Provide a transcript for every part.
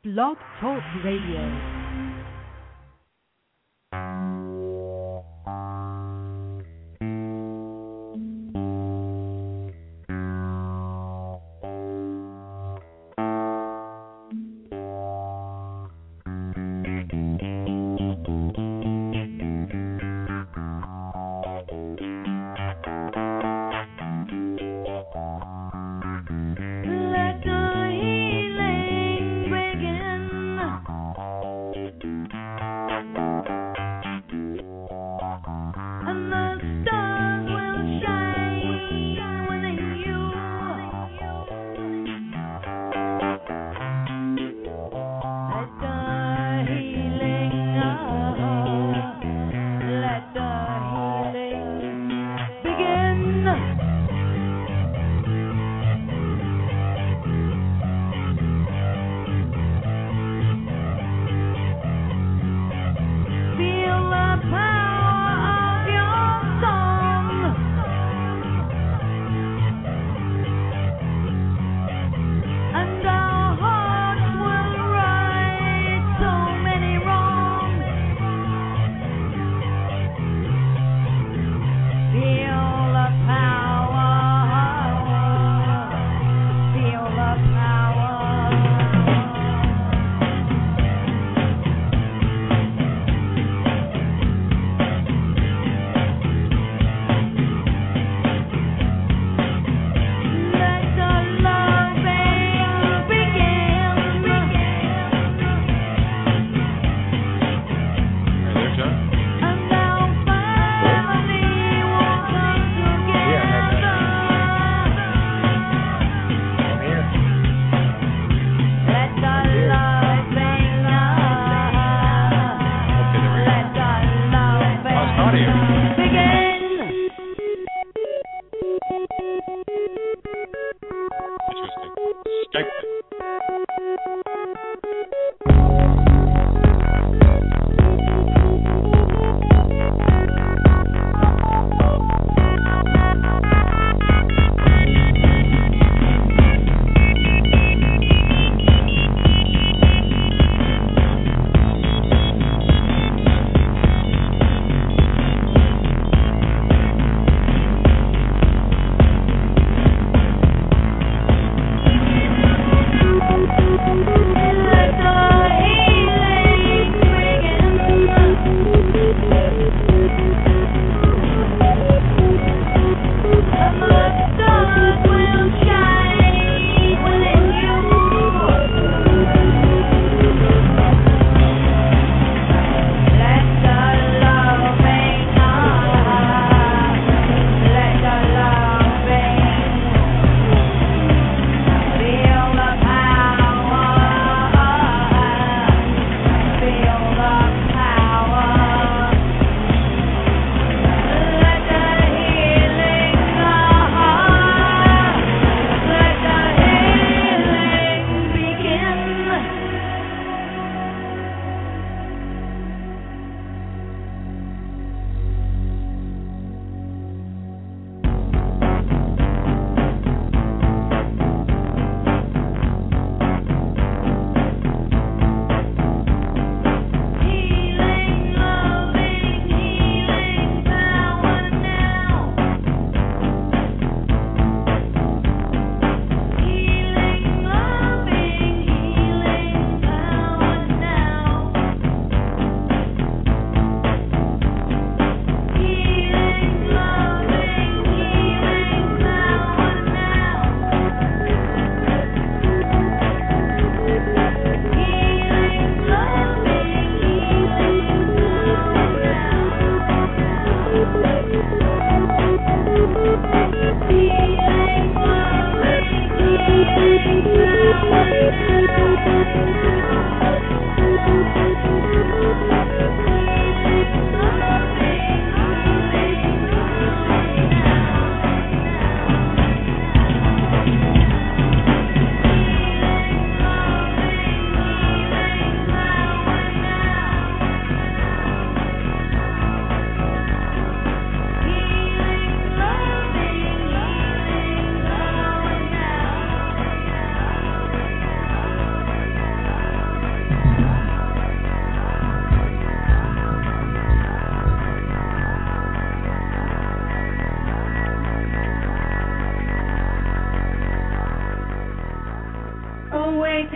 Blog Talk Radio.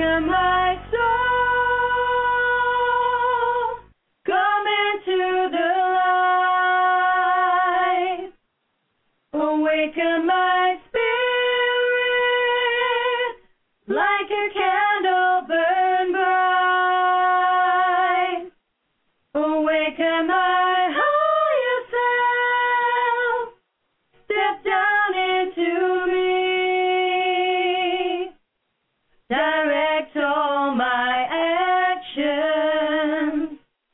Awaken my soul, come into the light. Awaken my spirit, like a candle burn bright. Awaken my higher self, step down into me. Direct all my actions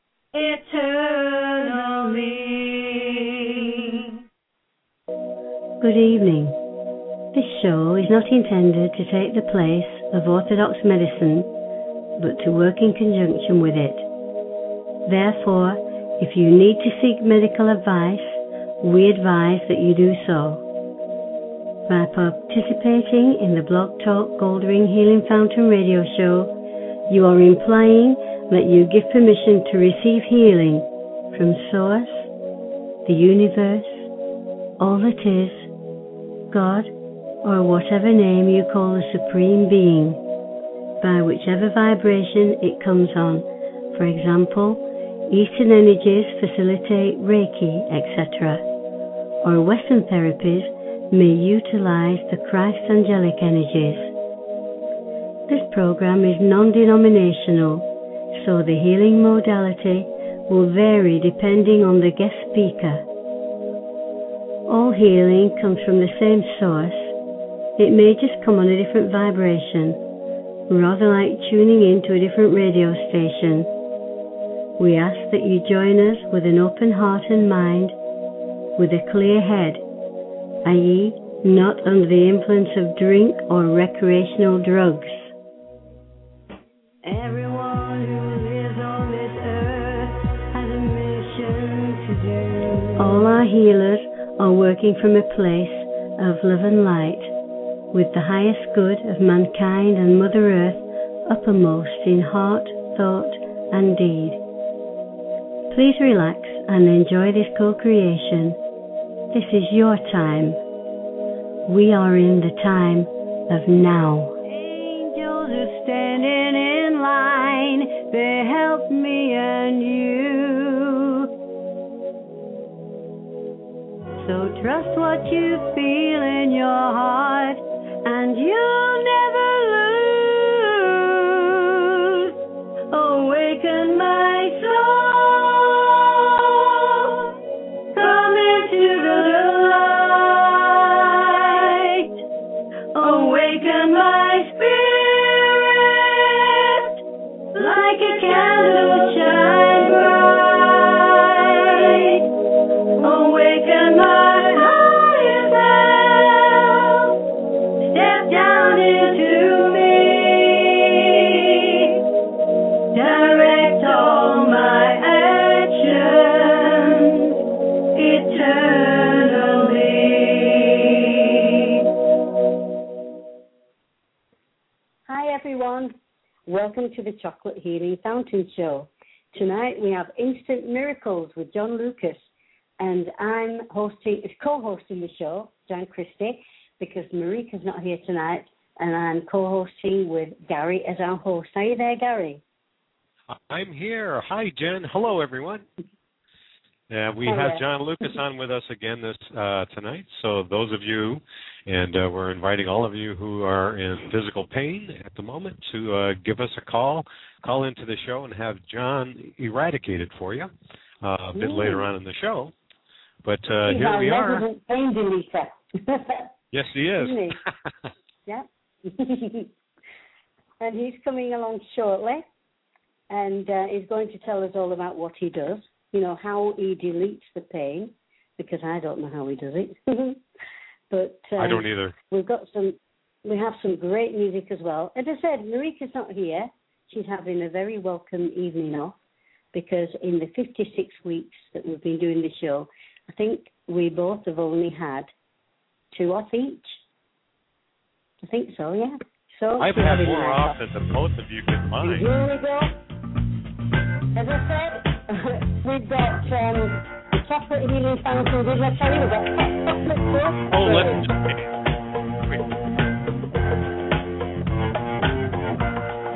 eternally. Good evening. This show is not intended to take the place of orthodox medicine, but to work in conjunction with it. Therefore, if you need to seek medical advice, we advise that you do so. By participating in the Blog Talk Goldring Healing Fountain radio show, you are implying that you give permission to receive healing from Source, the universe, all that is, God, or whatever name you call the Supreme Being, by whichever vibration it comes on. For example, Eastern energies facilitate Reiki, etc. Or Western therapies may utilize the Christ angelic energies. This program is non-denominational, so the healing modality will vary depending on the guest speaker. All healing comes from the same source. It may just come on a different vibration, rather like tuning into a different radio station. We ask that you join us with an open heart and mind, with a clear head, i.e., not under the influence of drink or recreational drugs. Everyone who lives on this earth has a mission to do. All our healers are working from a place of love and light, with the highest good of mankind and Mother Earth uppermost in heart, thought, and deed. Please relax and enjoy this co-creation. This is your time. We are in the time of now. Angels are standing in line. They help me and you. So trust what you feel in your heart, and you'll never lose. Awaken my soul, come into the light. Awaken my spirit, like a candle shine bright. Awaken my higher self, step down into me. Direct all my actions eternally. Hi everyone, welcome to the Chocolate Healing Fountain Show. Tonight we have Instant Miracles with John Lucas, and I'm co-hosting the show, Jan Christie, because Marika's not here tonight, and I'm co-hosting with Gary as our host. Are you there, Gary? I'm here. Hi, Jen. Hello, everyone. We have John Lucas on with us again this tonight. So those of you, and we're inviting all of you who are in physical pain at the moment to give us a call into the show and have John eradicated for you a bit later on in the show. But here we are. Pain deleter. Yes, he is. Isn't he? Yeah. And he's coming along shortly, and he's going to tell us all about what he does. You know, how he deletes the pain, because I don't know how he does it. But I don't either. We have some great music as well. As I said, Marika's not here. She's having a very welcome evening off, because in the 56 weeks that we've been doing the show, I think we both have only had 2 off each. I think so, yeah. So I've had more off than both of you combined. Here we go. As I said, we've got the Chocolate Healing Fountain. Did I tell you we've got chocolate too? Oh, let's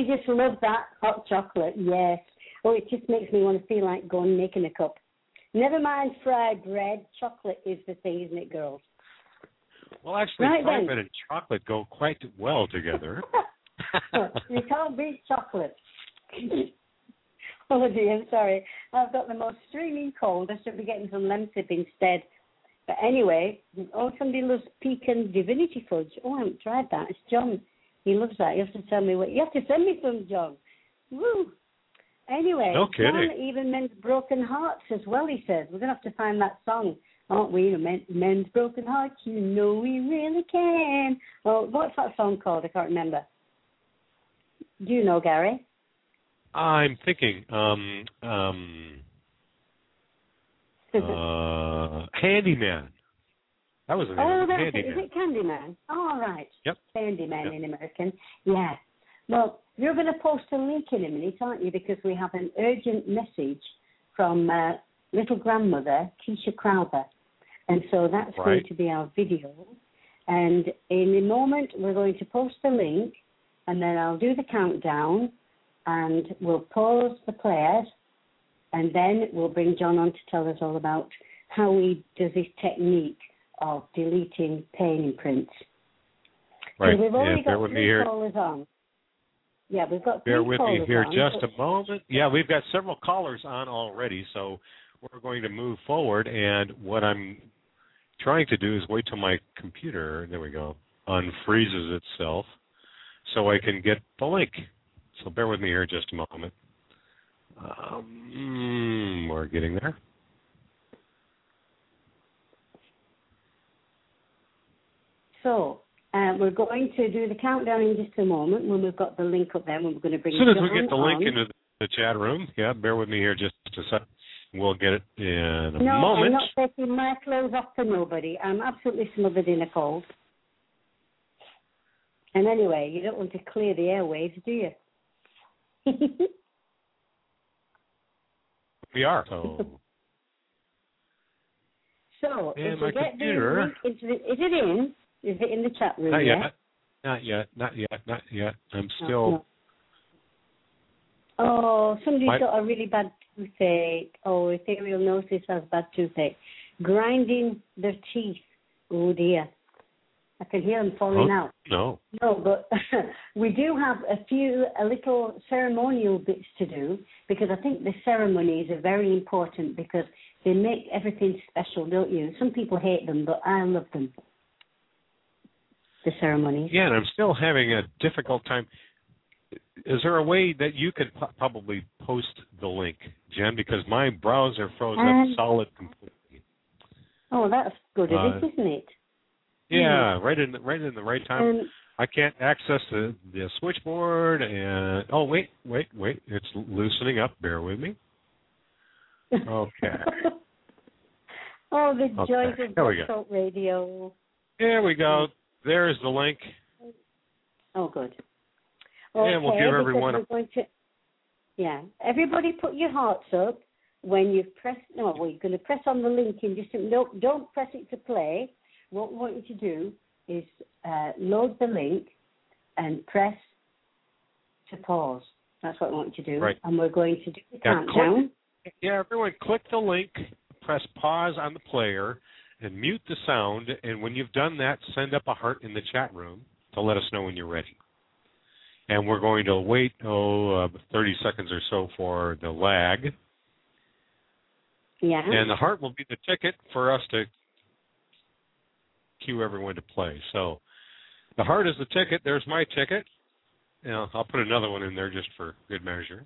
I just love that hot chocolate, yes. Oh, it just makes me want to feel like going and making a cup. Never mind fried bread, chocolate is the thing, isn't it, girls? Well, actually, right fried then. bread and chocolate go quite well together. You can't beat chocolate. Oh, dear, I'm sorry. I've got the most streaming cold. I should be getting some Lemsip instead. But anyway, somebody loves pecan divinity fudge. Oh, I haven't tried that. It's John. He loves that. You have to tell me what. You have to send me some, John. Woo. Anyway, no kidding. John even mends broken hearts as well, he says. We're going to have to find that song, aren't we? Mends broken hearts, you know we really can. Well, what's that song called? I can't remember. Do you know, Gary? I'm thinking, Handyman. That was the name of it, Handyman. Is it Candyman? Oh, right. Yep. Candyman Yep. in American. Yeah. Well, you're going to post a link in a minute, aren't you? Because we have an urgent message from little grandmother, Keisha Crowther. And so that's going to be our video. And in a moment, we're going to post the link, and then I'll do the countdown, and we'll pause the players, and then we'll bring John on to tell us all about how he does his technique of deleting pain imprints. Right. So we've already got bear with me 3 here. callers on. Yeah, we've got 3 Bear with callers me here on, just a moment. Yeah, we've got several callers on already, so we're going to move forward. And what I'm trying to do is wait till my computer, there we go, unfreezes itself so I can get the link. So bear with me here just a moment. We're getting there. So we're going to do the countdown in just a moment when we've got the link up there, when we're going to bring As soon as John we get the link on. into the chat room, yeah, bear with me here just a second. We'll get it in a No, moment. I'm not taking my clothes off for nobody. I'm absolutely smothered in a cold. And anyway, you don't want to clear the airwaves, do you? We are. So if my we get computer. the link into is it in? Is it in the chat room? Not yet? Not yet. I'm still. No. Oh, somebody's got a really bad toothache. Oh, Ethereal Gnosis has bad toothache. Grinding their teeth. Oh, dear. I can hear them falling out. No. No, but we do have a little ceremonial bits to do, because I think the ceremonies are very important because they make everything special, don't you? Some people hate them, but I love them. The ceremonies. Yeah, and I'm still having a difficult time. Is there a way that you could probably post the link, Jen? Because my browser froze up solid completely. Oh, that's good, isn't it? Yeah, right in the right time. I can't access the switchboard, and wait, it's loosening up. Bear with me. Okay. The joys of Talk Radio. There we go. There's the link. Oh, good. Okay, and we'll give everyone everybody put your hearts up when you've pressed. No, well, you're going to press on the link in just don't press it to play. What we want you to do is load the link and press to pause. That's what we want you to do. Right. And we're going to do the countdown. Everyone click the link, press pause on the player, and mute the sound. And when you've done that, send up a heart in the chat room to let us know when you're ready. And we're going to wait, 30 seconds or so for the lag. Yeah. And the heart will be the ticket for us to cue everyone to play. So the heart is the ticket. There's my ticket. I'll put another one in there just for good measure.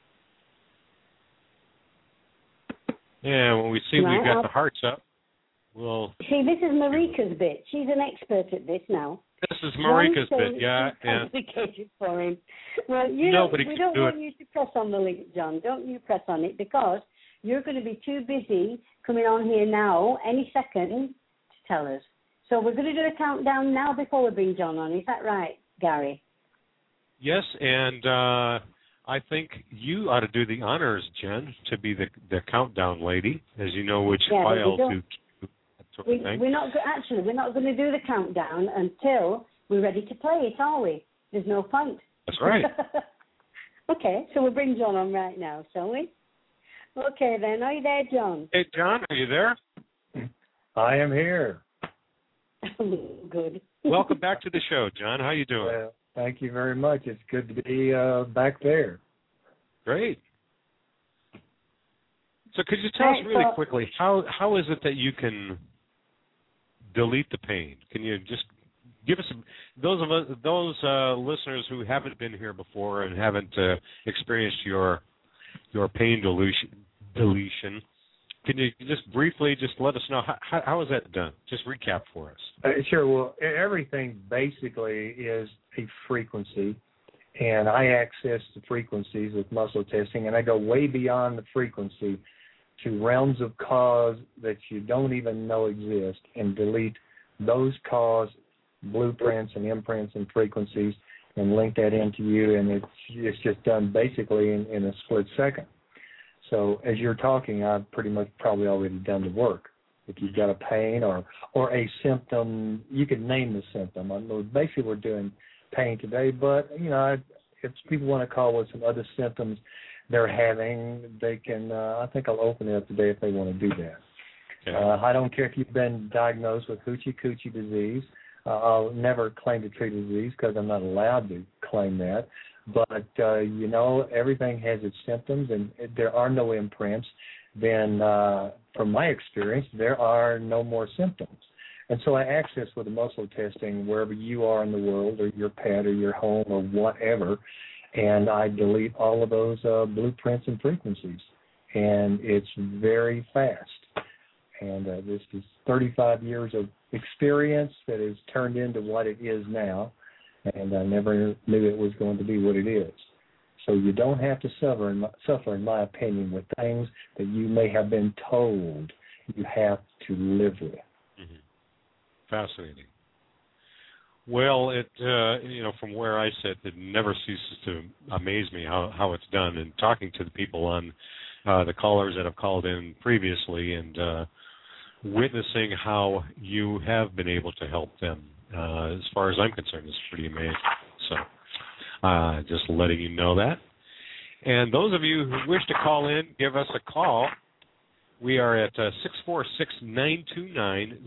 And when we see we've got the hearts up, we'll... See, this is Marika's bit. She's an expert at this now. This is Marika's bit, yeah. Complicated for him. Well, we don't want you to press on the link, John. Don't you press on it, because you're going to be too busy coming on here now, any second, to tell us. So we're going to do a countdown now before we bring John on. Is that right, Gary? Yes, and I think you ought to do the honors, Jen, to be the countdown lady, as you know which file to... We're not going to do the countdown until we're ready to play it, are we? There's no point. That's right. Okay, so we'll bring John on right now, shall we? Okay, then. Are you there, John? Hey, John, are you there? I am here. Good. Welcome back to the show, John. How you doing? Well, thank you very much. It's good to be back there. Great. So could you tell us really quickly, how is it that you can delete the pain? Can you just give us those listeners who haven't been here before and haven't experienced your pain deletion? Can you just briefly just let us know how is that done? Just recap for us. Sure. Well, everything basically is a frequency, and I access the frequencies with muscle testing, and I go way beyond the frequency to realms of cause that you don't even know exist, and delete those cause blueprints and imprints and frequencies and link that into you, and it's just done basically in a split second. So as you're talking, I've pretty much probably already done the work. If you've got a pain or a symptom, you could name the symptom. Basically, we're doing pain today, but, if people want to call with some other symptoms they're having, they can, I think I'll open it up today if they want to do that. Okay. I don't care if you've been diagnosed with hoochie-coochie disease. I'll never claim to treat a disease because I'm not allowed to claim that. But, everything has its symptoms, and if there are no imprints, then from my experience, there are no more symptoms. And so I access with the muscle testing wherever you are in the world, or your pet, or your home, or whatever, and I delete all of those blueprints and frequencies. And it's very fast. And this is 35 years of experience that has turned into what it is now, and I never knew it was going to be what it is. So you don't have to suffer, in my opinion, with things that you may have been told. You have to live with. Mm-hmm. Fascinating. Well, it from where I sit, it never ceases to amaze me how it's done. And talking to the people on the callers that have called in previously, and witnessing how you have been able to help them, as far as I'm concerned, is pretty amazing. So, just letting you know that. And those of you who wish to call in, give us a call. We are at 646-929-0461.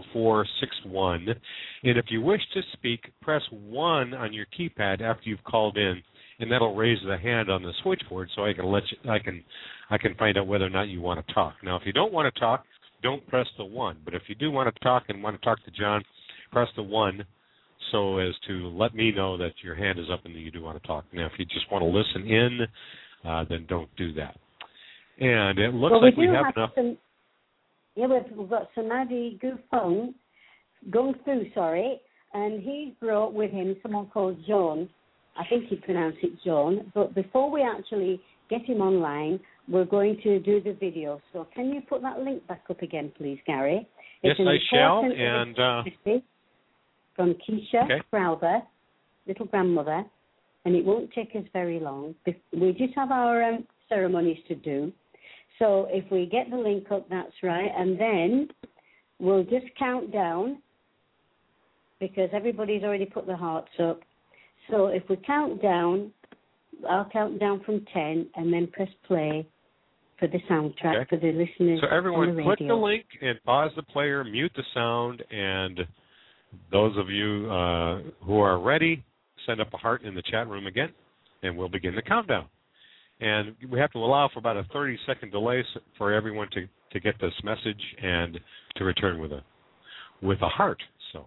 And if you wish to speak, press 1 on your keypad after you've called in, and that'll raise the hand on the switchboard so I can find out whether or not you want to talk. Now, if you don't want to talk, don't press the 1. But if you do want to talk and want to talk to John, press the 1 so as to let me know that your hand is up and that you do want to talk. Now, if you just want to listen in, then don't do that. And it looks like we have enough. We've got Samadhi Gufung going through, and he's brought with him someone called John. I think he pronounced it John. But before we actually get him online, we're going to do the video. So can you put that link back up again, please, Gary? Yes, I shall. And from Keisha Crowther, little grandmother, and it won't take us very long. We just have our ceremonies to do. So if we get the link up, that's right, and then we'll just count down because everybody's already put their hearts up. So if we count down, I'll count down from 10 and then press play for the soundtrack for the listeners. So everyone, on the click radio. the link and pause the player, mute the sound, and those of you who are ready, send up a heart in the chat room again, and we'll begin the countdown. And we have to allow for about a 30-second delay for everyone to get this message and to return with a heart. So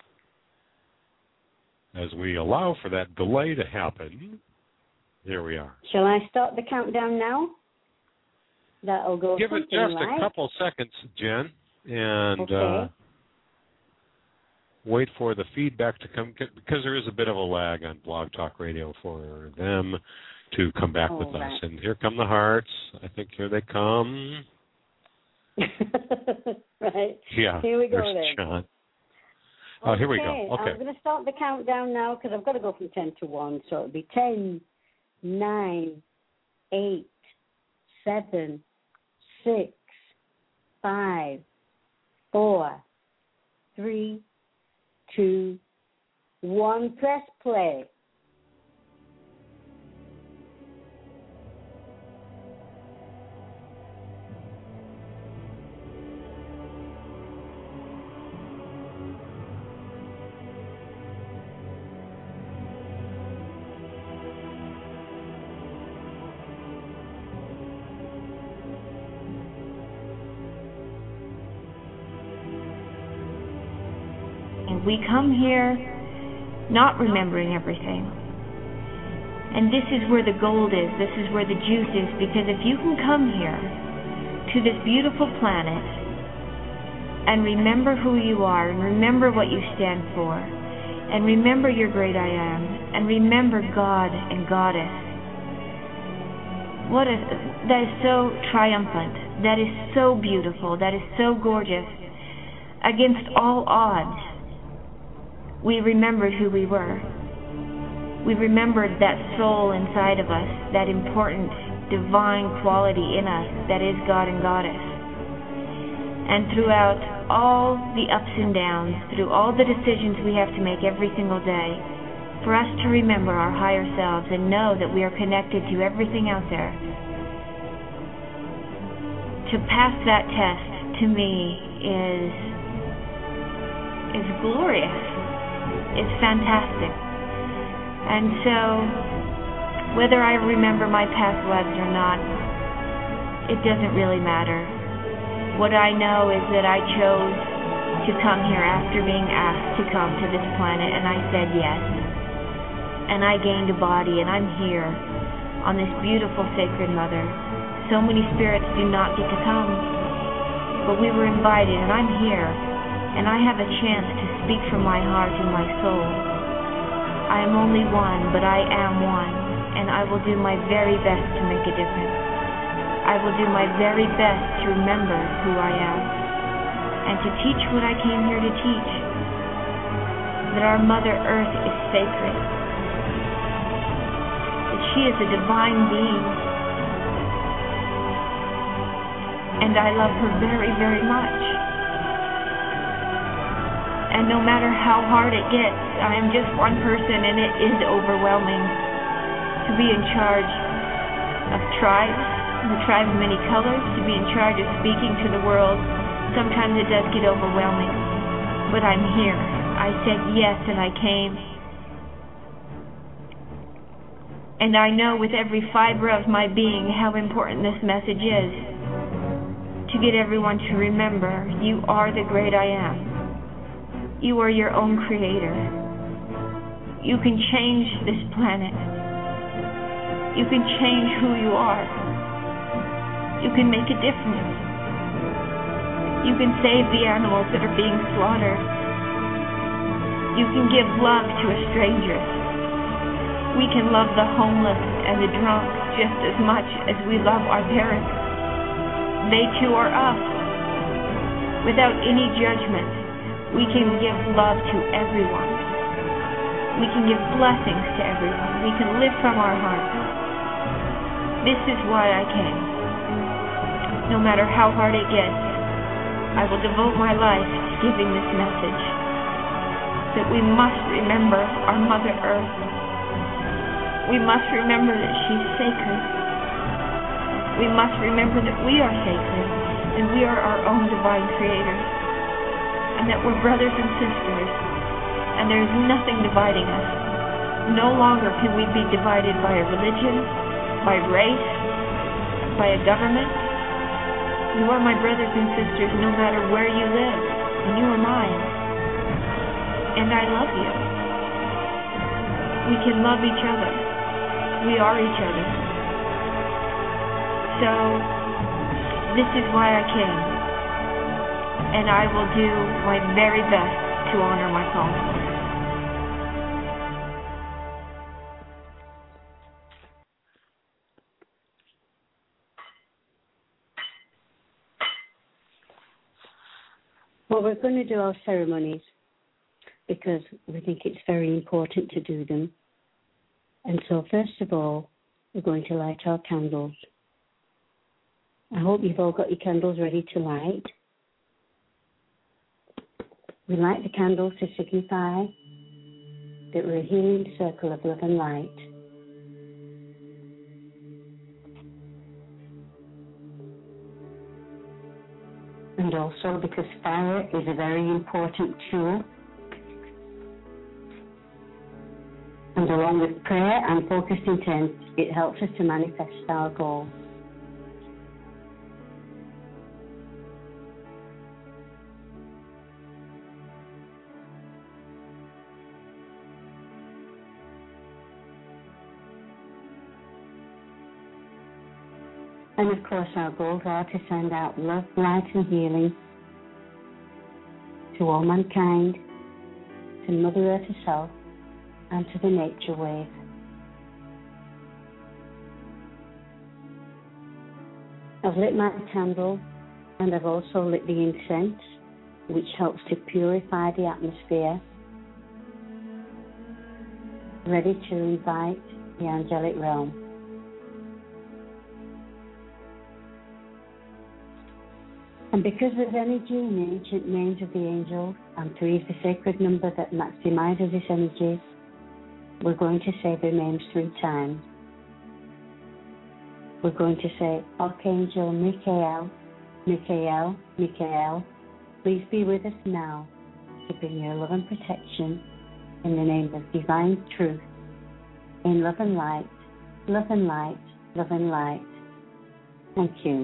as we allow for that delay to happen, here we are. Shall I start the countdown now? That'll go. Give it just a couple seconds, Jen, and wait for the feedback to come, because there is a bit of a lag on Blog Talk Radio for them to come back with us. And here come the hearts. I think here they come. Right. Yeah. Here we go then. John. Oh, here we go. Okay. I'm going to start the countdown now because I've got to go from 10 to 1. So it'll be 10, 9, 8, 7, 6, 5, 4, 3, 2, 1. Press play. remembering. We come here not remembering everything. And this is where the gold is. This is where the juice is. Because if you can come here to this beautiful planet and remember who you are and remember what you stand for and remember your great I am and remember God and Goddess, that is so triumphant. That is so beautiful. That is so gorgeous. Against all odds, we remembered who we were. We remembered that soul inside of us, that important divine quality in us that is God and Goddess. And throughout all the ups and downs, through all the decisions we have to make every single day, for us to remember our higher selves and know that we are connected to everything out there. To pass that test, to me, is glorious. It's fantastic. And so, whether I remember my past lives or not, it doesn't really matter. What I know is that I chose to come here after being asked to come to this planet, and I said yes. And I gained a body, and I'm here on this beautiful sacred mother. So many spirits do not get to come, but we were invited, and I'm here, and I have a chance to speak from my heart and my soul. I am only one, but I am one, and I will do my very best to make a difference. I will do my very best to remember who I am, and to teach what I came here to teach, that our Mother Earth is sacred, that she is a divine being, and I love her very, very much. And no matter how hard it gets, I am just one person, and it is overwhelming to be in charge of tribes, the tribe of many colors, to be in charge of speaking to the world. Sometimes it does get overwhelming, but I'm here. I said yes, and I came. And I know with every fiber of my being how important this message is, to get everyone to remember, you are the great I am. You are your own creator. You can change this planet. You can change who you are. You can make a difference. You can save the animals that are being slaughtered. You can give love to a stranger. We can love the homeless and the drunk just as much as we love our parents. They too are us. Without any judgment, we can give love to everyone. We can give blessings to everyone. We can live from our hearts. This is why I came. No matter how hard it gets, I will devote my life to giving this message. That we must remember our Mother Earth. We must remember that she's sacred. We must remember that we are sacred, and we are our own divine creators. And that we're brothers and sisters, and there's nothing dividing us. No longer can we be divided by a religion, by race, by a government. You are my brothers and sisters no matter where you live, and you are mine. And I love you. We can love each other. We are each other. So, this is why I came. And I will do my very best to honor my calling. Well, we're going to do our ceremonies because we think it's very important to do them. And so, first of all, we're going to light our candles. I hope you've all got your candles ready to light. We light the candles to signify that we're a healing circle of love and light. And also because fire is a very important tool. And along with prayer and focused intent, it helps us to manifest our goal. And of course our goals are to send out love, light and healing to all mankind, to Mother Earth herself, and to the nature wave. I've lit my candle and I've also lit the incense, which helps to purify the atmosphere, ready to invite the angelic realm. And because there's energy in the ancient names of the angels, and 3 is the sacred number that maximizes this energy, we're going to say their names 3 times. We're going to say, Archangel Michael, Michael, Michael, please be with us now to bring your love and protection in the name of divine truth, in love and light, love and light, love and light. Thank you.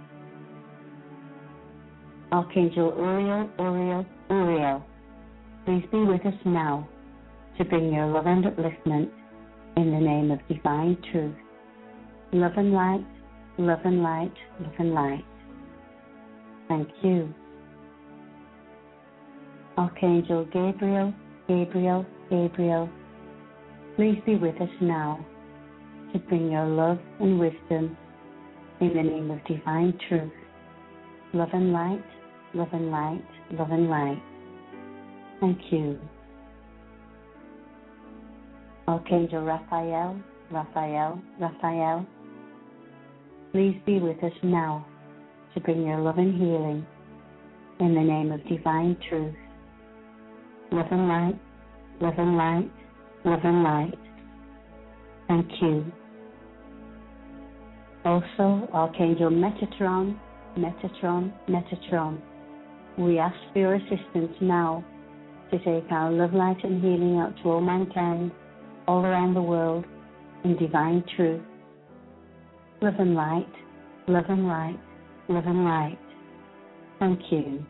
Archangel Uriel, Uriel, Uriel, please be with us now to bring your love and upliftment in the name of divine truth, love and light, love and light, love and light. Thank you. Archangel Gabriel, Gabriel, Gabriel, please be with us now to bring your love and wisdom in the name of divine truth, love and light, love and light, love and light. Thank you. Archangel Raphael, Raphael, Raphael, please be with us now to bring your love and healing in the name of divine truth, love and light, love and light, love and light. Thank you. Also, Archangel Metatron, Metatron, Metatron, we ask for your assistance now to take our love, light and healing out to all mankind, all around the world, in divine truth, love and light, love and light, love and light. Thank you.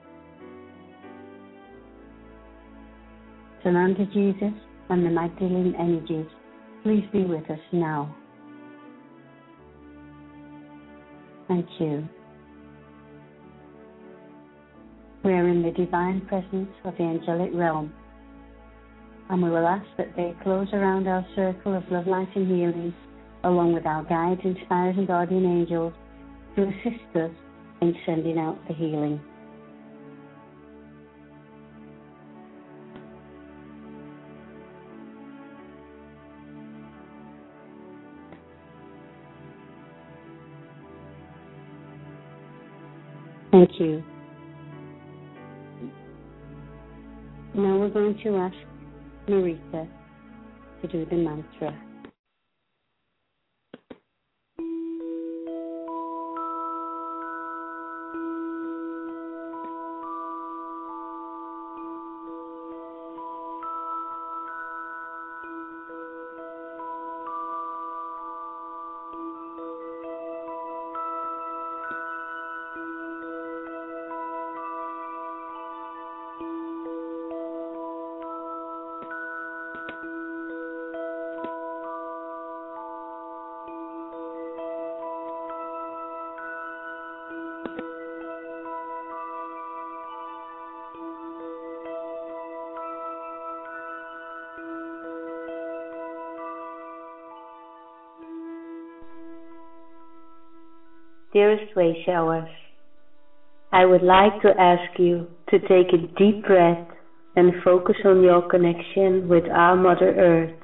Sananda Jesus and the Magdalene energies, please be with us now. Thank you. We are in the divine presence of the angelic realm, and we will ask that they close around our circle of love, light and healing, along with our guides, inspirers and guardian angels, to assist us in sending out the healing. Thank you. Now we're going to ask Marita to do the mantra. Dearest Way Showers, I would like to ask you to take a deep breath and focus on your connection with our Mother Earth.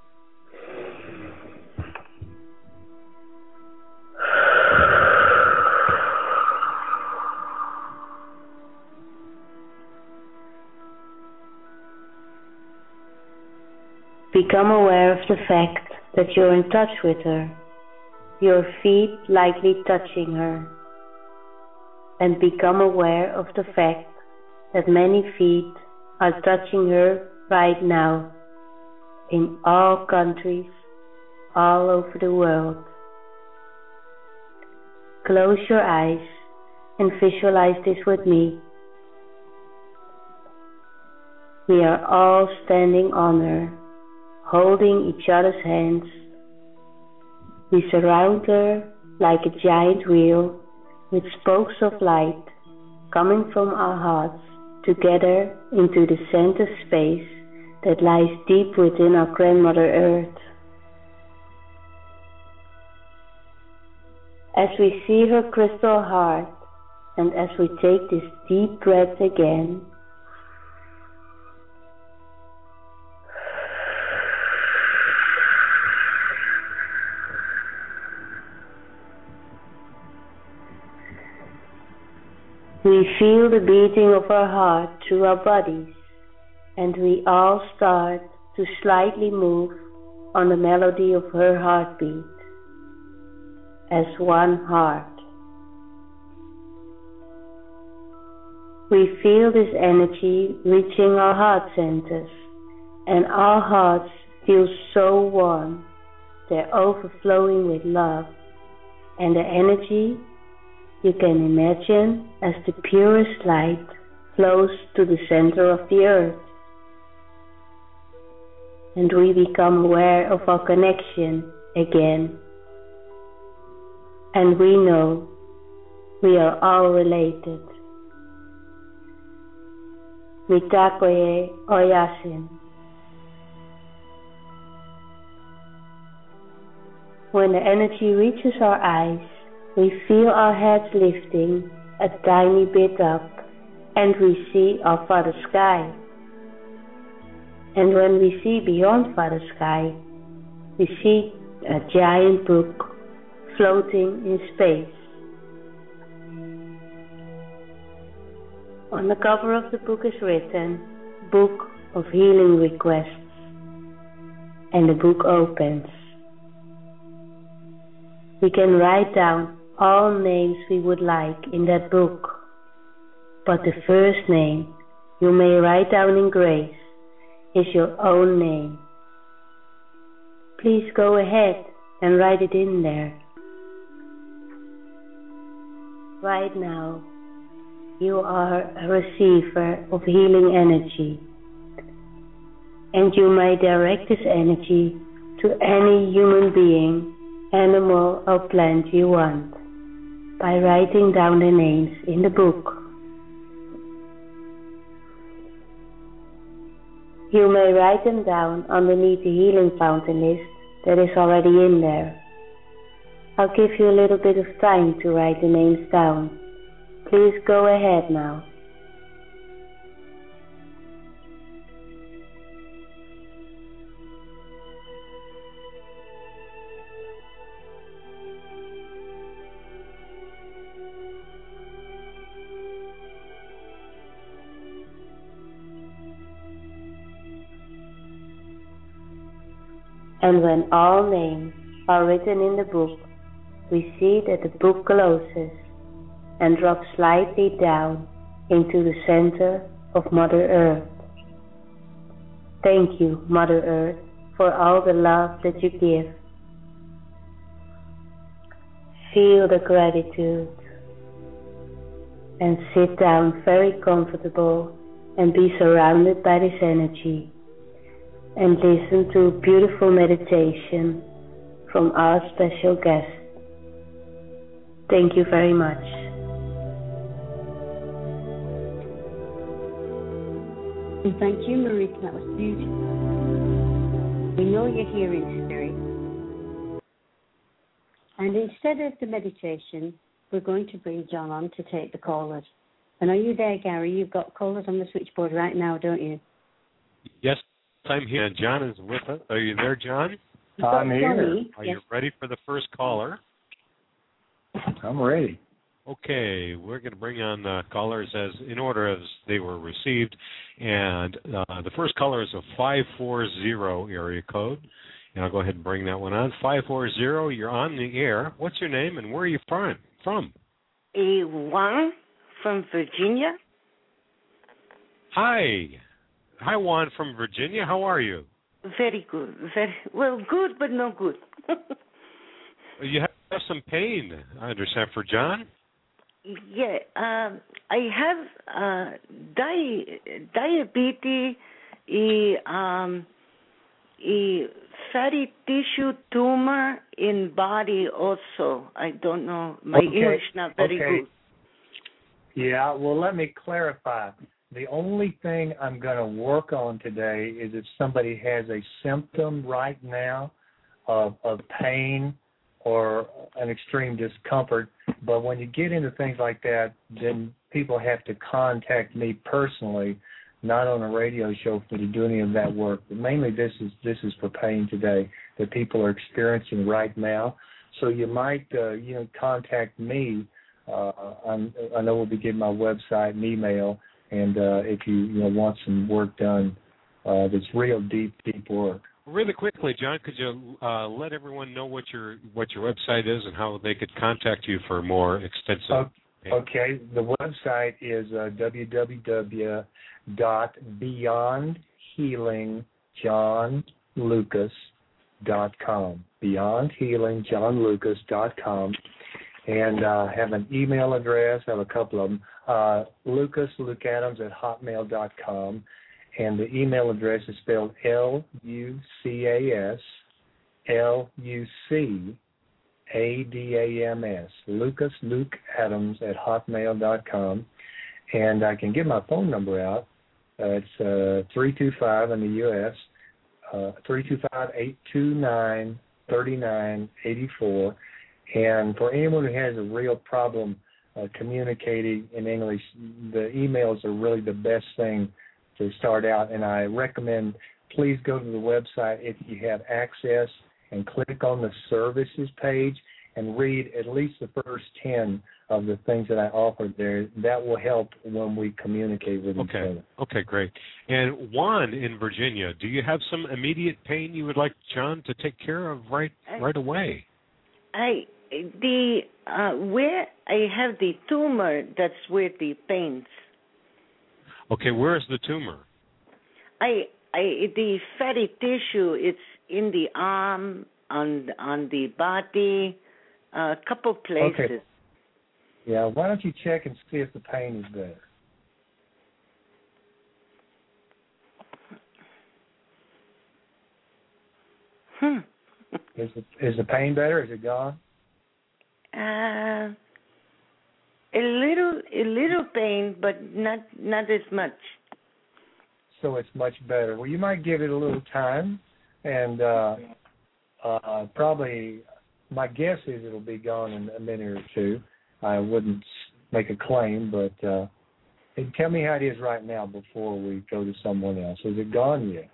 Become aware of the fact that you're in touch with her, your feet lightly touching her, and become aware of the fact that many feet are touching her right now in all countries, all over the world. Close your eyes and visualize this with me. We are all standing on her, holding each other's hands. We surround her like a giant wheel with spokes of light coming from our hearts together into the center space that lies deep within our grandmother Earth. As we see her crystal heart, and as we take this deep breath again, we feel the beating of our heart through our bodies, and we all start to slightly move on the melody of her heartbeat as one heart. We feel this energy reaching our heart centers, and our hearts feel so warm. They're overflowing with love, and the energy, you can imagine, as the purest light flows to the center of the earth. And we become aware of our connection again. And we know we are all related. Mitakoye Oyasin. When the energy reaches our eyes, we feel our heads lifting a tiny bit up, and we see our Father Sky. And when we see beyond Father Sky, we see a giant book floating in space. On the cover of the book is written, Book of Healing Requests, and the book opens. We can write down all names we would like in that book, but the first name you may write down in grace is your own name. Please go ahead and write it in there. Right now, you are a receiver of healing energy, and you may direct this energy to any human being, animal or plant you want by writing down the names in the book. You may write them down underneath the healing fountain list that is already in there. I'll give you a little bit of time to write the names down. Please go ahead now. And when all names are written in the book, we see that the book closes and drops slightly down into the center of Mother Earth. Thank you, Mother Earth, for all the love that you give. Feel the gratitude and sit down very comfortable and be surrounded by this energy, and listen to a beautiful meditation from our special guest. Thank you very much. And thank you, Marika. That was beautiful. We know you're here in spirit. And instead of the meditation, we're going to bring John on to take the callers. And are you there, Gary? You've got callers on the switchboard right now, don't you? Yes, I'm here. John is with us. Are you there, John? I'm here. Are you ready for the first caller? I'm ready. Okay, we're going to bring on callers as in order as they were received, and the first caller is a 540 area code, and I'll go ahead and bring that one on. 540, you're on the air. What's your name and where are you from? Juan from Virginia. Hi, Juan from Virginia. How are you? Very good. Very well, good but no good. You have some pain, I understand, for John? Yeah, I have diabetes, fatty tissue tumor in body also. I don't know. My English not very good. Yeah, well, let me clarify. The only thing I'm going to work on today is if somebody has a symptom right now of pain or an extreme discomfort. But when you get into things like that, then people have to contact me personally, not on a radio show for to do any of that work. But mainly this is for pain today that people are experiencing right now. So you might contact me. I know we'll be giving my website and email, and if you want some work done, that's real deep work. Really quickly, John, could you let everyone know what your website is and how they could contact you for more extensive? Okay, the website is www.beyondhealingjohnlucas.com. Beyondhealingjohnlucas.com. And I have an email address. I have a couple of them. LucasLukeAdams@hotmail.com. And the email address is spelled LucasLucAdams. LucasLukeAdams@hotmail.com. And I can give my phone number out. It's 325 in the U.S., 325-829-3984. And for anyone who has a real problem communicating in English, the emails are really the best thing to start out. And I recommend please go to the website if you have access and click on the services page and read at least the first 10 of the things that I offered there. That will help when we communicate with each other. Okay, great. And Juan in Virginia, do you have some immediate pain you would like John to take care of right away? Where I have the tumor, that's where the pains. Okay, where is the tumor? The fatty tissue, it's in the arm, on the body, a couple places. Okay. Yeah, why don't you check and see if the pain is there? Is the pain better? Is it gone? A little pain, but not as much. So it's much better. Well, you might give it a little time, and probably my guess is it'll be gone in a minute or two. I wouldn't make a claim, but tell me how it is right now before we go to someone else. Is it gone yet?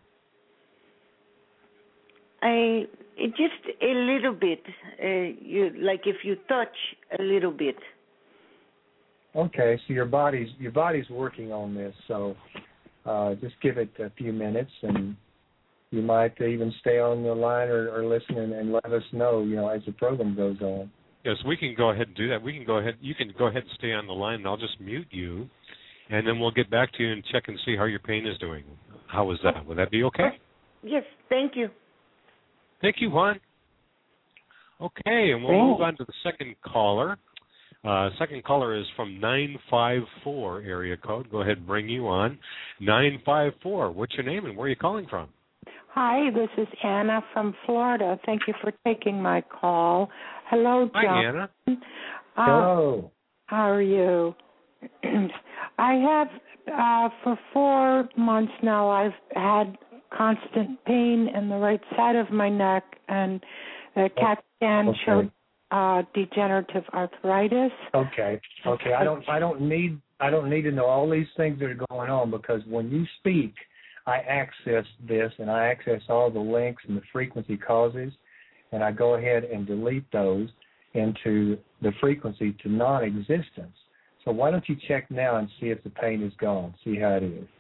Just a little bit. Like if you touch a little bit. Okay, so your body's working on this. So just give it a few minutes, and you might even stay on the line or listen and let us know, as the program goes on. Yes, we can go ahead and do that. You can go ahead and stay on the line, and I'll just mute you, and then we'll get back to you and check and see how your pain is doing. How is that? Would that be okay? Yes, thank you. Thank you, Juan. Okay, and we'll move on to the second caller. Second caller is from 954 area code. Go ahead and bring you on. 954, what's your name and where are you calling from? Hi, this is Anna from Florida. Thank you for taking my call. Hello, John. Hi, Anna. Hello. How are you? I have, for 4 months now, I've had constant pain in the right side of my neck, and the CAT scan showed degenerative arthritis. Okay. I don't need to know all these things that are going on, because when you speak, I access this, and I access all the links and the frequency causes, and I go ahead and delete those into the frequency to non-existence. So why don't you check now and see if the pain is gone, see how it is.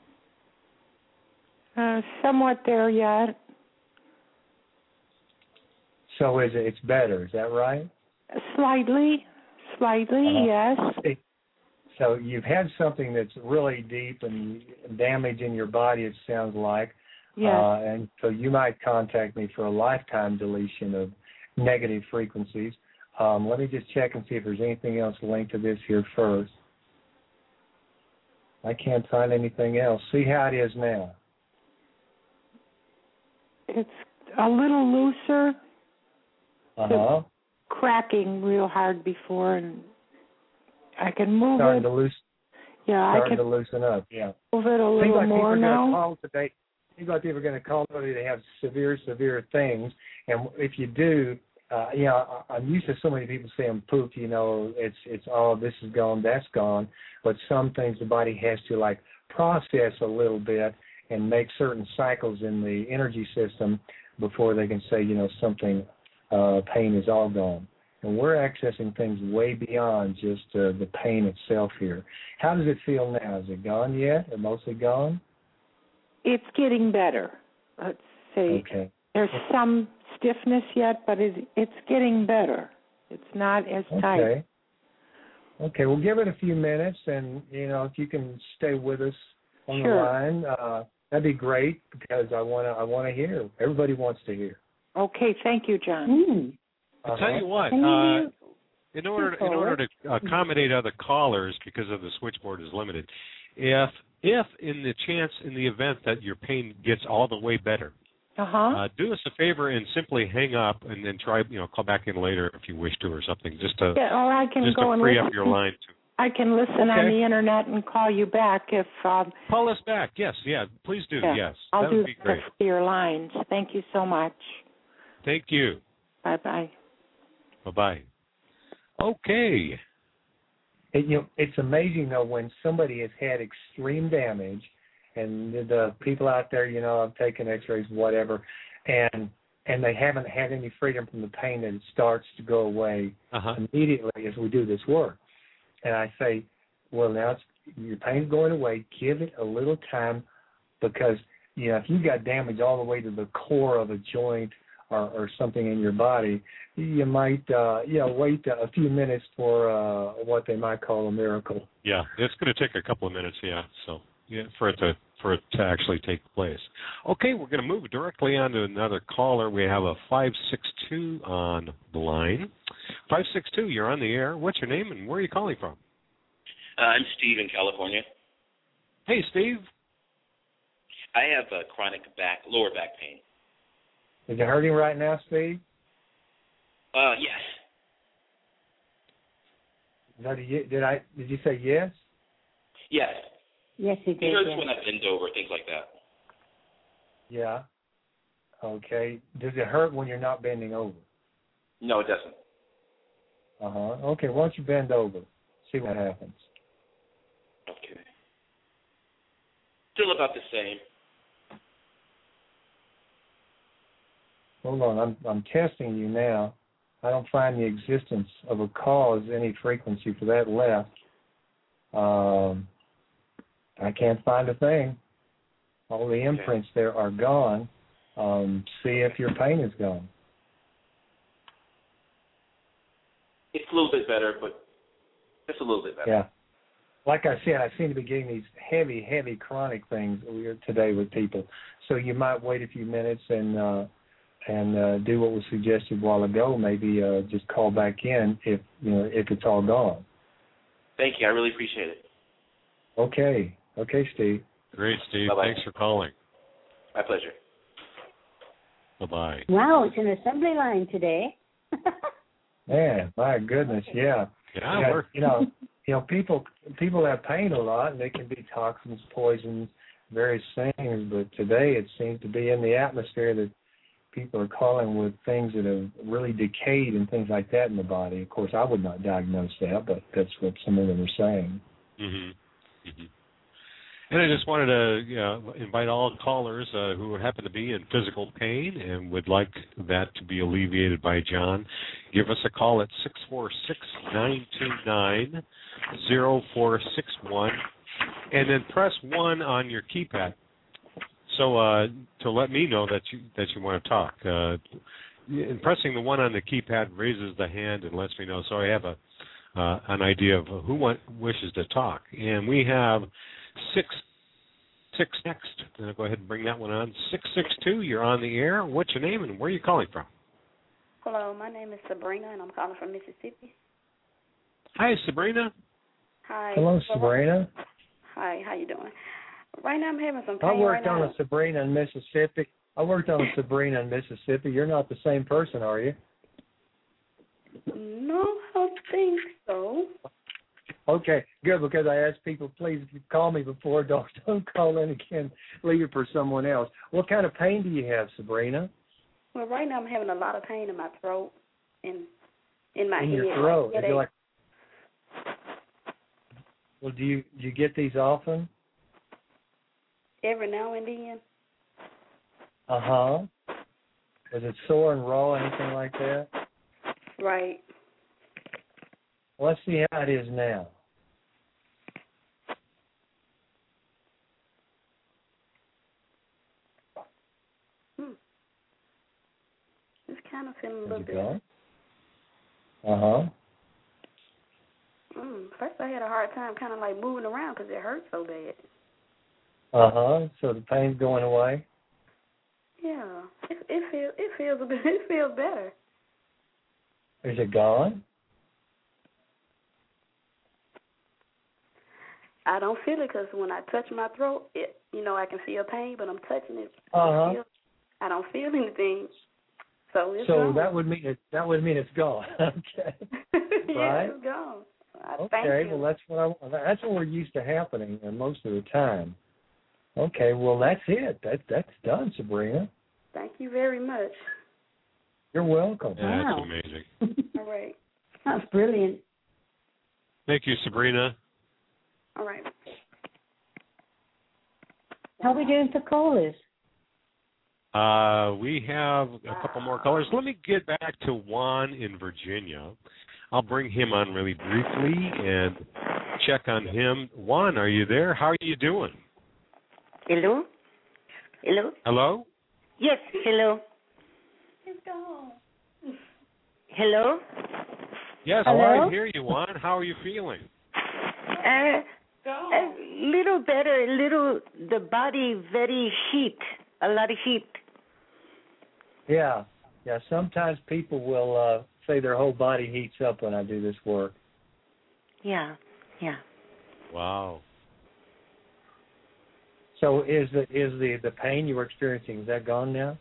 Somewhat there yet. So it's better, is that right? Slightly, yes. So you've had something that's really deep and damage in your body, it sounds like. Yes. And so you might contact me for a lifetime deletion of negative frequencies. Let me just check and see if there's anything else linked to this here first. I can't find anything else. See how it is now. it's a little looser. Uh-huh. Cracking real hard before, and I can move Starting it. To loosen. Yeah, I Starting can to loosen up. Yeah. move it a little more now. Seems like people are going to call today. They have severe things, and if you do, I'm used to so many people saying poop. It's all this is gone, that's gone. But some things the body has to like process a little bit and make certain cycles in the energy system before they can say something pain is all gone. And we're accessing things way beyond just the pain itself here. How does it feel now? Is it gone yet, or mostly gone? It's getting better. Let's say there's some stiffness yet, but it's getting better. It's not as tight. Okay, we'll give it a few minutes, and if you can stay with us on the line, that'd be great because I want to hear. Everybody wants to hear. Okay, thank you, John. I'll tell you what. In order to accommodate other callers, because of the switchboard is limited, if in the event that your pain gets all the way better, do us a favor and simply hang up and then try, call back in later if you wish to or something, just to or I can go and free up your line too. I can listen on the internet and call you back if. Call us back. Yes, please do. Yeah, yes, I'll that do would be great. For your lines. Thank you so much. Thank you. Bye. Bye. Okay. It's amazing though when somebody has had extreme damage, and the people out there, have taken X-rays, whatever, and they haven't had any freedom from the pain, and it starts to go away immediately as we do this work. And I say, well, now your pain's going away. Give it a little time, because if you got damage all the way to the core of a joint or something in your body, you might wait a few minutes for what they might call a miracle. Yeah, it's going to take a couple of minutes. For it to actually take place. Okay, we're going to move directly on to another caller. We have a 562 on the line. 562, you're on the air. What's your name and where are you calling from? I'm Steve in California. Hey, Steve. I have chronic lower back pain. Is it hurting right now, Steve? Yes. Did you say yes? Yes. Yes, he did. It hurts when I bend over, things like that. Yeah. Okay. Does it hurt when you're not bending over? No, it doesn't. Okay, why don't you bend over? See what happens. Okay. Still about the same. Hold on, I'm testing you now. I don't find the existence of a cause, any frequency for that left. I can't find a thing. All the imprints there are gone. See if your pain is gone. It's a little bit better, but just a little bit better. Yeah. Like I said, I seem to be getting these heavy chronic things today with people. So you might wait a few minutes and do what was suggested a while ago. Maybe just call back in if it's all gone. Thank you. I really appreciate it. Okay, Steve. Great, Steve. Bye-bye. Thanks for calling. My pleasure. Bye-bye. Wow, it's an assembly line today. Man, my goodness, yeah. People have pain a lot, and they can be toxins, poisons, various things. But today it seems to be in the atmosphere that people are calling with things that have really decayed and things like that in the body. Of course, I would not diagnose that, but that's what some of them are saying. Mm-hmm. Mm-hmm. And I just wanted to invite all callers who happen to be in physical pain and would like that to be alleviated by John, give us a call at 646-929-0461, and then press 1 on your keypad. So to let me know that you want to talk. And pressing the 1 on the keypad raises the hand and lets me know. So I have an idea of who wishes to talk. And we have 6 next. I'll go ahead and bring that one on. 662, you're on the air. What's your name and where are you calling from? Hello, my name is Sabrina, and I'm calling from Mississippi. Hi, Sabrina. Hi. Hello, Sabrina. Hi, how you doing? Right now I'm having some pain. I worked on a Sabrina in Mississippi. I worked on Sabrina in Mississippi. You're not the same person, are you? No, I don't think so. Okay, good, because I asked people, please call me before. Don't call in again. Leave it for someone else. What kind of pain do you have, Sabrina? Well, right now I'm having a lot of pain in my throat and in my head. In your throat? Like, Like, well, do you get these often? Every now and then. Uh-huh. Is it sore and raw, anything like that? Right. Well, let's see how it is now. It's kind of feeling a little bit. Uh-huh. First I had a hard time kind of like moving around because it hurt so bad. Uh-huh. So the pain's going away? Yeah. It feels a bit. It feels better. Is it gone? I don't feel it because when I touch my throat, I can feel pain, but I'm touching it. Uh-huh. I don't feel anything. So it's so gone. that would mean it's gone. Okay. Yeah, right? it's gone. Okay. Well, that's what we're used to happening most of the time. Okay. Well, that's it. That's done, Sabrina. Thank you very much. You're welcome. Yeah, Wow. that's amazing. All right. That's brilliant. Thank you, Sabrina. All right. How are we doing for callers? We have a couple more callers. Let me get back to Juan in Virginia. I'll bring him on really briefly and check on him. Juan, are you there? How are you doing? Hello? Hello? Hello? Yes, hello. Hello? Yes, Hello? I hear you, Juan. How are you feeling? A little better, the body very heat, a lot of heat. Yeah. Sometimes people will say their whole body heats up when I do this work. Yeah. Wow. So is the pain you were experiencing, is that gone now?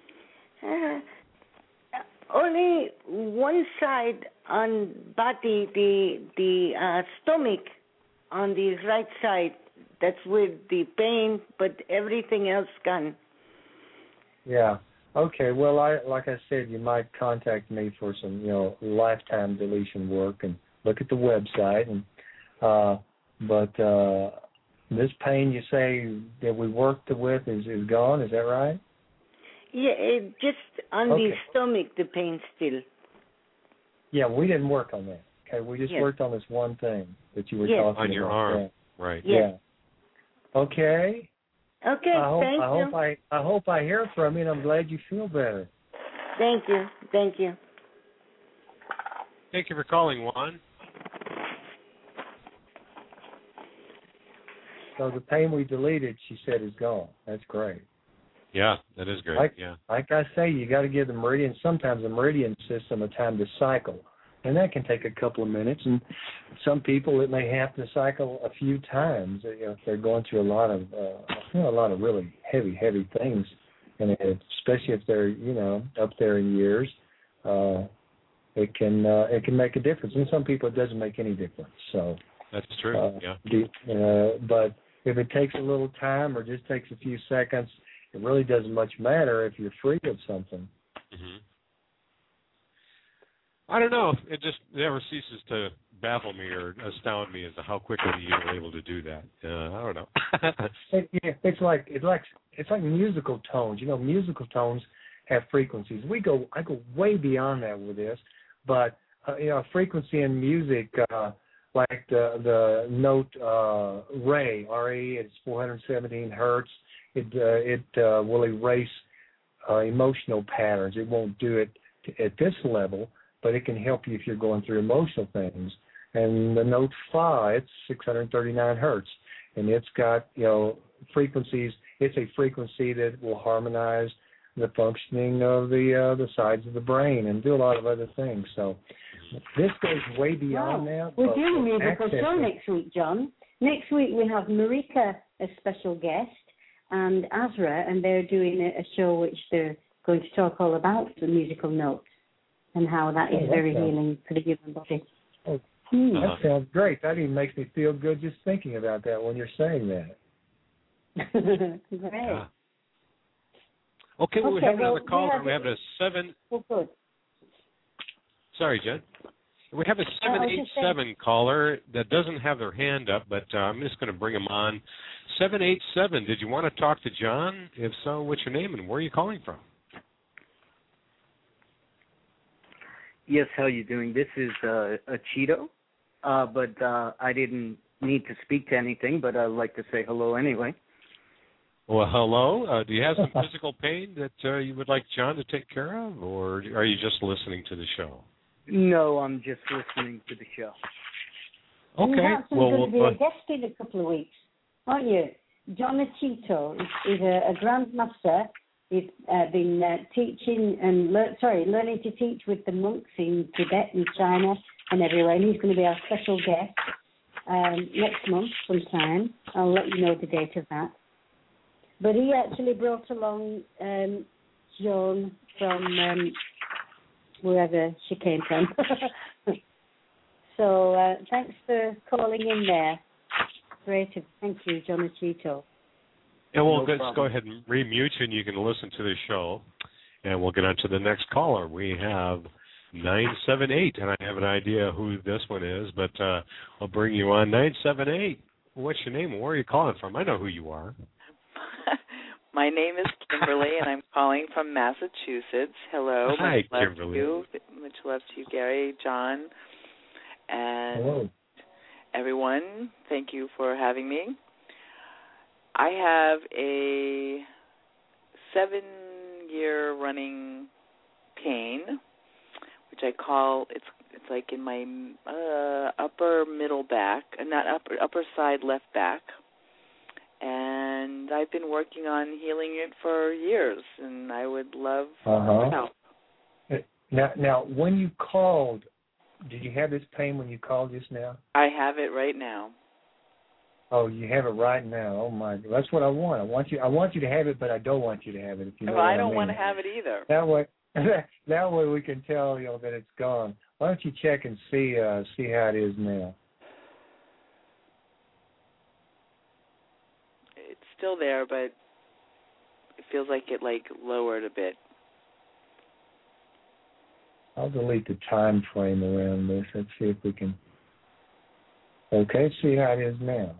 Only one side on body, the stomach on the right side. That's with the pain, but everything else gone. Yeah. Okay. Well, like I said, you might contact me for some, lifetime deletion work and look at the website. And but this pain you say that we worked with is gone. Is that right? Yeah, just on the stomach, the pain still. Yeah, we didn't work on that. Okay, we just worked on this one thing that you were talking about. On your arm, right? Yeah. Okay. Okay, thank you. I hope I hear from you, and I'm glad you feel better. Thank you. Thank you for calling, Juan. So the pain we deleted, she said, is gone. That's great. Yeah, that is great. Like I say, you got to give the meridian, sometimes the meridian system, a time to cycle. And that can take a couple of minutes. And some people, it may have to cycle a few times. If they're going through a lot of really heavy things, and especially if they're up there in years, it can make a difference. And some people, it doesn't make any difference. So that's true. But if it takes a little time or just takes a few seconds, it really doesn't much matter if you're free of something. Mm-hmm. I don't know. It just never ceases to baffle me or astound me as to how quickly you were able to do that. I don't know. It's like musical tones. Musical tones have frequencies. I go way beyond that with this, but frequency in music, like the note re, R-E, it's 417 hertz. It will erase emotional patterns. It won't do it at this level, but it can help you if you're going through emotional things. And the note fa, it's 639 hertz, and it's got frequencies. It's a frequency that will harmonize the functioning of the sides of the brain and do a lot of other things. So this goes way beyond that. We're doing a musical show next week, John. Next week we have Marika as special guest, and Azra, and they're doing a show which they're going to talk all about the musical notes and how that is very healing for the human body. Oh, that sounds great. That even makes me feel good just thinking about that when you're saying that. Great. Okay, we have another caller. We have a 7. Oh, good. Sorry, Jen. We have a 787 caller that doesn't have their hand up, but I'm just going to bring them on. 787, did you want to talk to John? If so, what's your name and where are you calling from? Yes, how are you doing? This is Cheeto, but I didn't need to speak to anything, but I'd like to say hello anyway. Well, hello. Do you have some physical pain that you would like John to take care of, or are you just listening to the show? No, I'm just listening to the show. Okay. You're actually going to be a guest in a couple of weeks, aren't you? John Achito is a grandmaster. He's been teaching and learning to teach with the monks in Tibet and China and everywhere. And he's going to be our special guest next month sometime. I'll let you know the date of that. But he actually brought along Joan from wherever she came from. So thanks for calling in there. Great. Thank you, John Achito. And we'll just go ahead and remute you, and you can listen to the show. And we'll get on to the next caller. We have 978, and I have an idea who this one is, but I'll bring you on. 978, what's your name and where are you calling from? I know who you are. My name is Kimberly, and I'm calling from Massachusetts. Hello. Hi, Kimberly. Much love to you, Gary, John, and everyone. Thank you for having me. I have a 7-year running pain, which I call it's like in my upper middle back, not upper side left back. And I've been working on healing it for years, and I would love help. Now, when you called, did you have this pain when you called just now? I have it right now. Oh, you have it right now. Oh my! That's what I want. I want you to have it, but I don't want you to have it. If you know what I mean. I don't want to have it either. That way we can tell that it's gone. Why don't you check and see how it is now? It's still there, but it feels like it lowered a bit. I'll delete the time frame around this. Let's see if we can. Okay, see how it is now.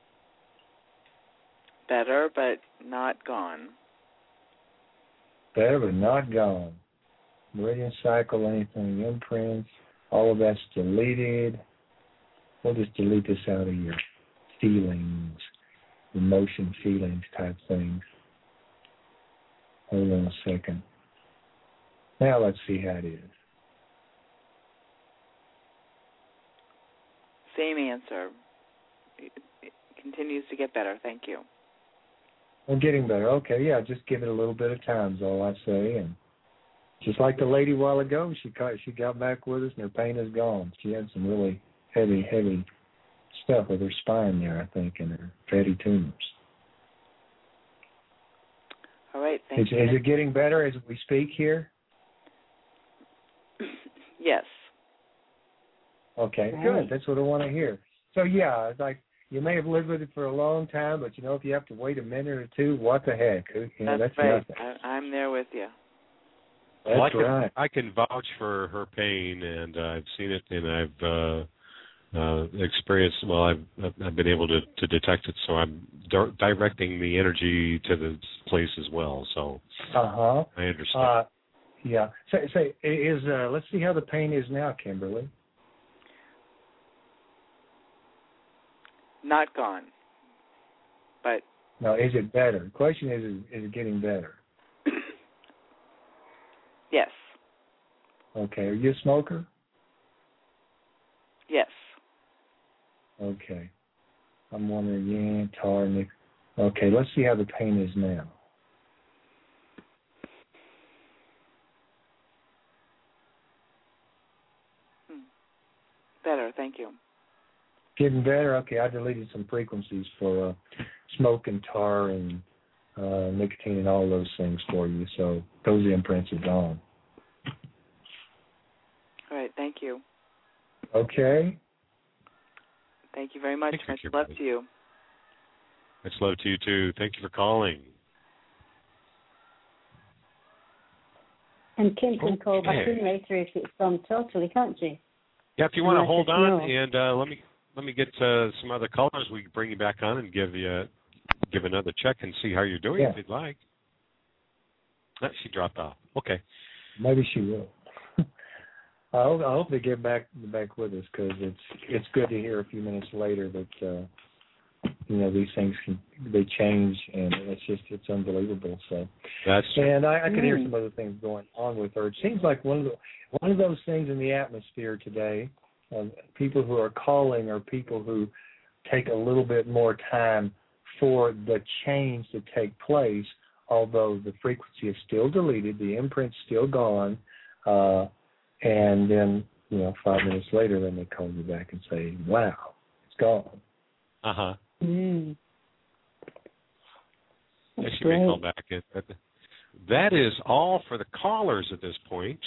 Better, but not gone. Better, but not gone. Meridian cycle, anything, imprints, all of that's deleted. We'll just delete this out of your feelings, emotion, feelings type things. Hold on a second. Now let's see how it is. Same answer. It continues to get better. Thank you. Well, getting better. Okay, yeah, just give it a little bit of time is all I say. And just like the lady a while ago, she got back with us and her pain is gone. She had some really heavy stuff with her spine there, I think, and her fatty tumors. All right, thank you. Is it getting better as we speak here? Yes. Okay, good. That's what I want to hear. So, yeah, it's like you may have lived with it for a long time, but, if you have to wait a minute or two, what the heck? That's right. I'm there with you. That's right. I can vouch for her pain, and I've seen it, and I've experienced. Well, I've been able to detect it, so I'm directing the energy to the place as well. So I understand. Yeah. Let's see how the pain is now, Kimberly. Not gone, but no. Is it better? The question is it getting better? Yes. Okay. Are you a smoker? Yes. Okay. I'm wondering, tar, nickel. Okay, let's see how the pain is now. Better, thank you. Getting better? Okay, I deleted some frequencies for smoke and tar and nicotine and all those things for you. So those imprints are gone. All right, thank you. Okay. Thank you very much. Much love to you. Much love to you, too. Thank you for calling. And Kim can call back in later if it's gone totally, can't she? Yeah, if you want to hold on, and let me get some other callers. We can bring you back on and give another check and see how you're doing if you'd like. She dropped off. Okay. Maybe she will. I hope they get back with us, because it's good to hear a few minutes later that these things they change, and it's unbelievable. So that's true. And I could hear some other things going on with her. It seems like one of those things in the atmosphere today. People who are calling are people who take a little bit more time for the change to take place, although the frequency is still deleted, the imprint's still gone. And then, 5 minutes later, then they call you back and say, wow, it's gone. Uh-huh. Mm. I should be called back. That is all for the callers at this point.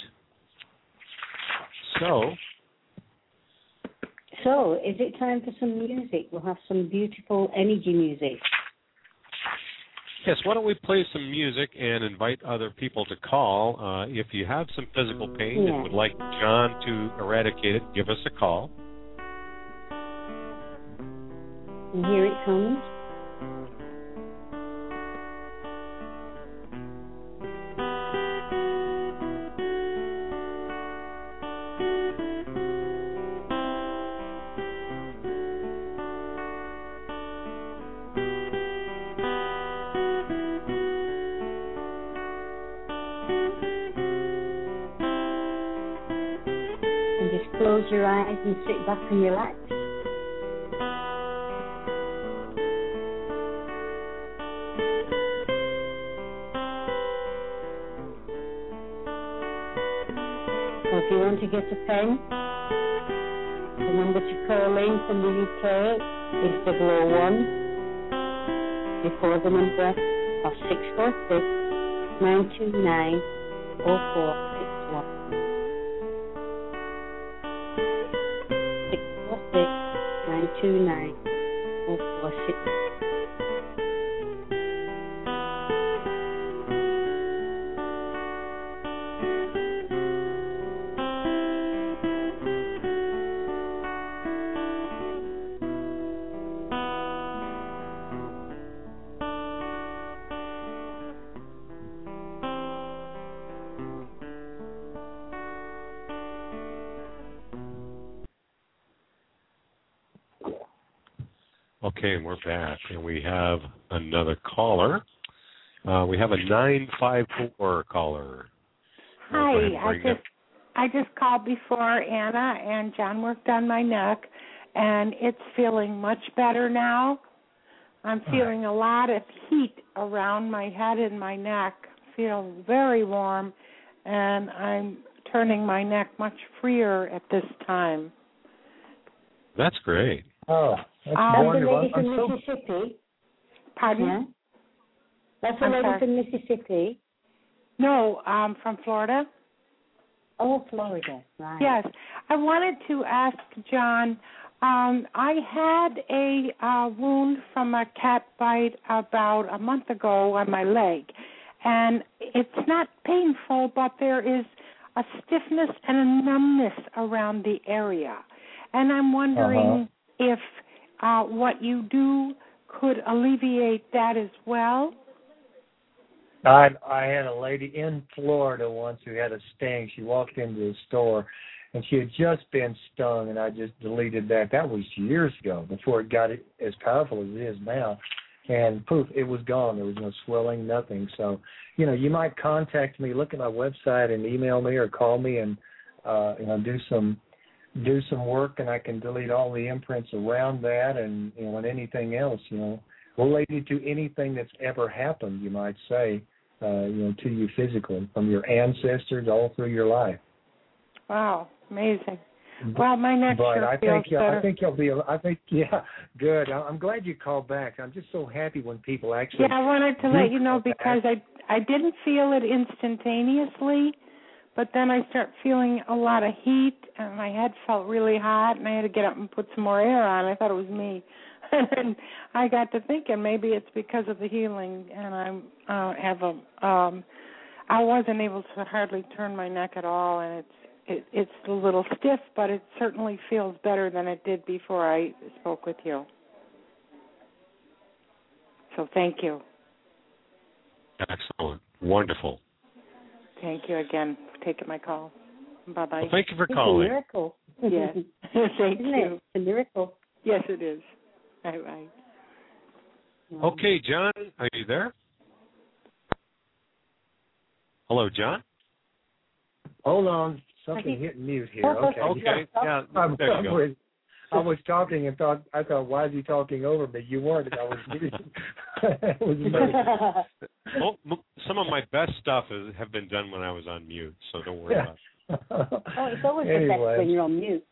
So, is it time for some music? We'll have some beautiful energy music. Yes, why don't we play some music and invite other people to call. If you have some physical pain and would like John to eradicate it, give us a call. And here it comes. Close your eyes and sit back and relax. So if you want to get a pen, the number to call in from the UK is 001 before the number of 646 929 0461. 929 0461. Okay, and we're back, and we have another caller. We have a 954 caller. Hi, I just called before Anna, and John worked on my neck, and it's feeling much better now. I'm feeling a lot of heat around my head and my neck. Feel very warm, and I'm turning my neck much freer at this time. That's great. Oh, that's wonderful. That's a lady from Mississippi. Pardon? Yeah. That's a lady from Mississippi. No, from Florida. Oh, Florida, right. Yes. I wanted to ask John, I had a wound from a cat bite about a month ago on my leg, and it's not painful, but there is a stiffness and a numbness around the area. And I'm wondering if what you do could alleviate that as well. I had a lady in Florida once who had a sting. She walked into the store, and she had just been stung, and I just deleted that. That was years ago, before it got as powerful as it is now. And poof, it was gone. There was no swelling, nothing. So, you might contact me, look at my website, and email me or call me, and do some work, and I can delete all the imprints around that, and and anything else, related to anything that's ever happened, you might say, to you physically, from your ancestors all through your life. Wow, amazing. Well, my neck sure feels better. I think good. I'm glad you called back. I'm just so happy when people actually. Yeah, I wanted to let you know because I didn't feel it instantaneously, but then I start feeling a lot of heat, and my head felt really hot, and I had to get up and put some more air on. I thought it was me. And then I got to thinking maybe it's because of the healing, and I wasn't able to hardly turn my neck at all, and it's a little stiff, but it certainly feels better than it did before I spoke with you. So thank you. Excellent. Wonderful. Thank you again for taking my call. Bye-bye. Well, thank you for calling. It's a miracle. Yes. Thank Isn't you. it? It's a miracle. Yes, it is. Bye-bye. Okay, John, are you there? Hello, John? Hold on. Something hit mute here. Okay. Yeah. There you go. I was talking and thought, why is he talking over me? You weren't. I was muted. It was amazing. Well, some of my best stuff have been done when I was on mute, so don't worry about it. It's always the best when you're on mute.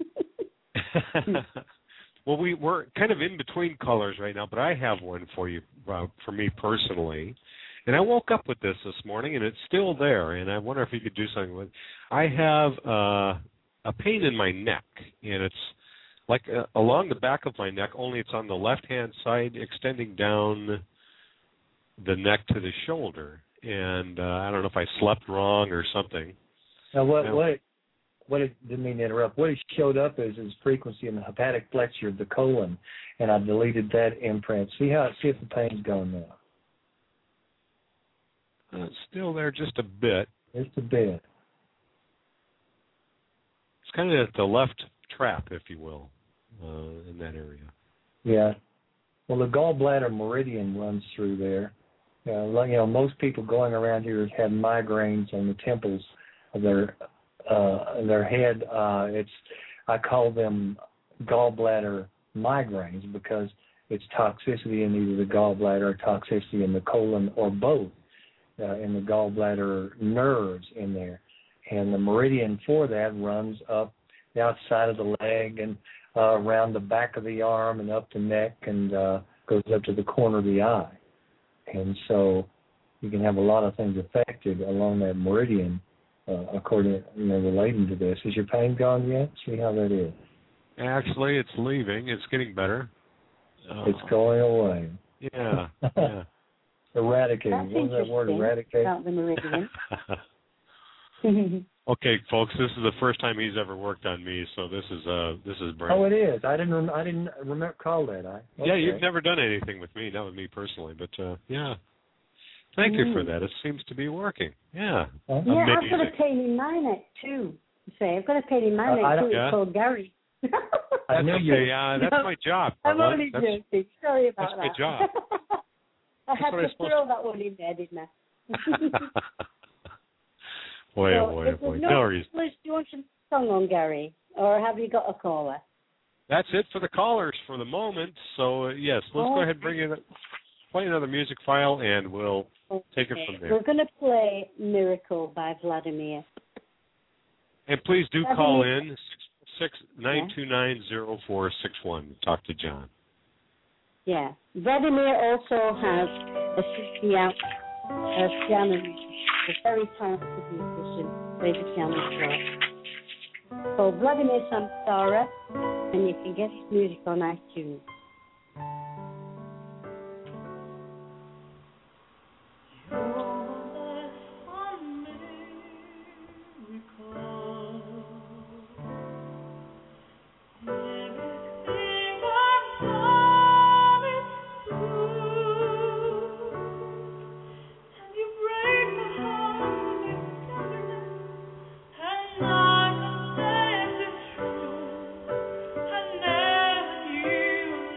Well, we're kind of in between callers right now, but I have one for you, for me personally. And I woke up with this morning, and it's still there, and I wonder if you could do something with it. I have a pain in my neck, and it's like along the back of my neck, only it's on the left-hand side, extending down the neck to the shoulder. And I don't know if I slept wrong or something. Now, what it didn't mean to interrupt. What it showed up is frequency in the hepatic flexure of the colon, and I deleted that imprint. See if the pain's gone now. It's still there just a bit. Just a bit. It's kind of at the left trap, if you will, in that area. Yeah. Well, the gallbladder meridian runs through there. Most people going around here have migraines on the temples of their head. I call them gallbladder migraines because it's toxicity in either the gallbladder or toxicity in the colon or both. In the gallbladder nerves in there. And the meridian for that runs up the outside of the leg and around the back of the arm and up the neck and goes up to the corner of the eye. And you can have a lot of things affected along that meridian according, relating to this. Is your pain gone yet? See how that is. Actually, it's leaving. It's getting better. It's going away. Yeah, yeah. Eradicating. What was that word? Eradicate? About the meridian. Okay, folks. This is the first time he's ever worked on me, so this is brand. Oh, it is. I didn't remember call that. Okay. Yeah, you've never done anything with me, not with me personally, but yeah. Thank you for that. It seems to be working. Yeah. Yeah, I've got a pain in my neck too. I've got a pain in my neck too. It's called Gary. I knew you. Yeah, that's my job. I'm only joking. Sorry about that. That's my job. I had to throw that one in there, didn't I? boy. No reason. Liz, do you want some song on Gary, or have you got a caller? That's it for the callers for the moment. So yes, let's go ahead and play another music file, and we'll take it from there. We're going to play "Miracle" by Vladimir. And please do call in 669290461. Talk to John. Yeah. Vladimir also has a CD out as piano musician, a very talented musician, plays the piano as well. So Vladimir Samsara, and you can get his music on iTunes. You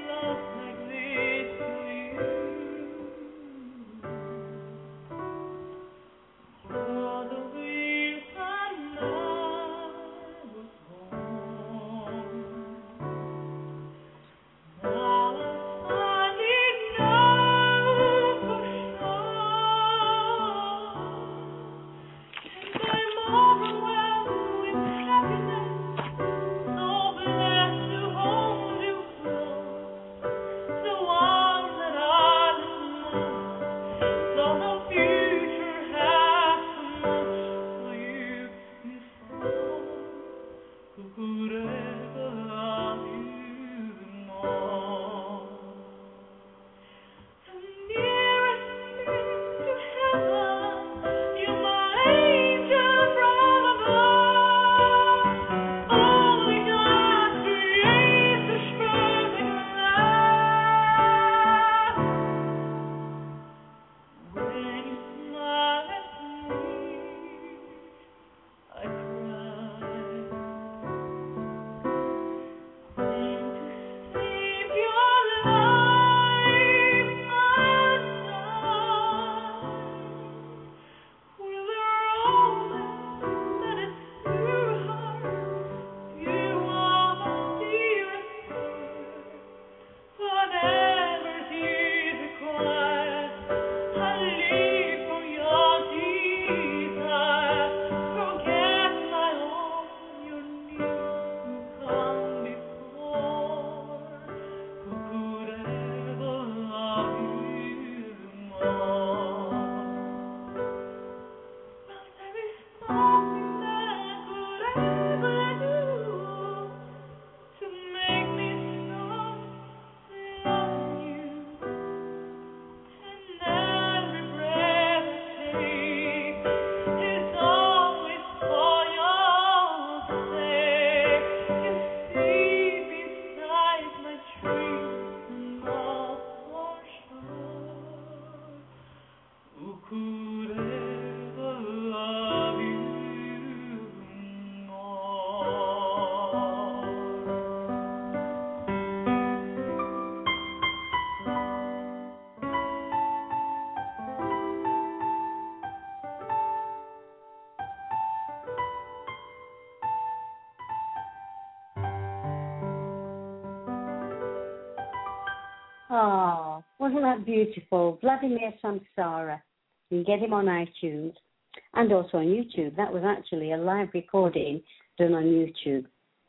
Oh, wasn't that beautiful? Vladimir Samsara. You can get him on iTunes and also on YouTube. That was actually a live recording done on YouTube.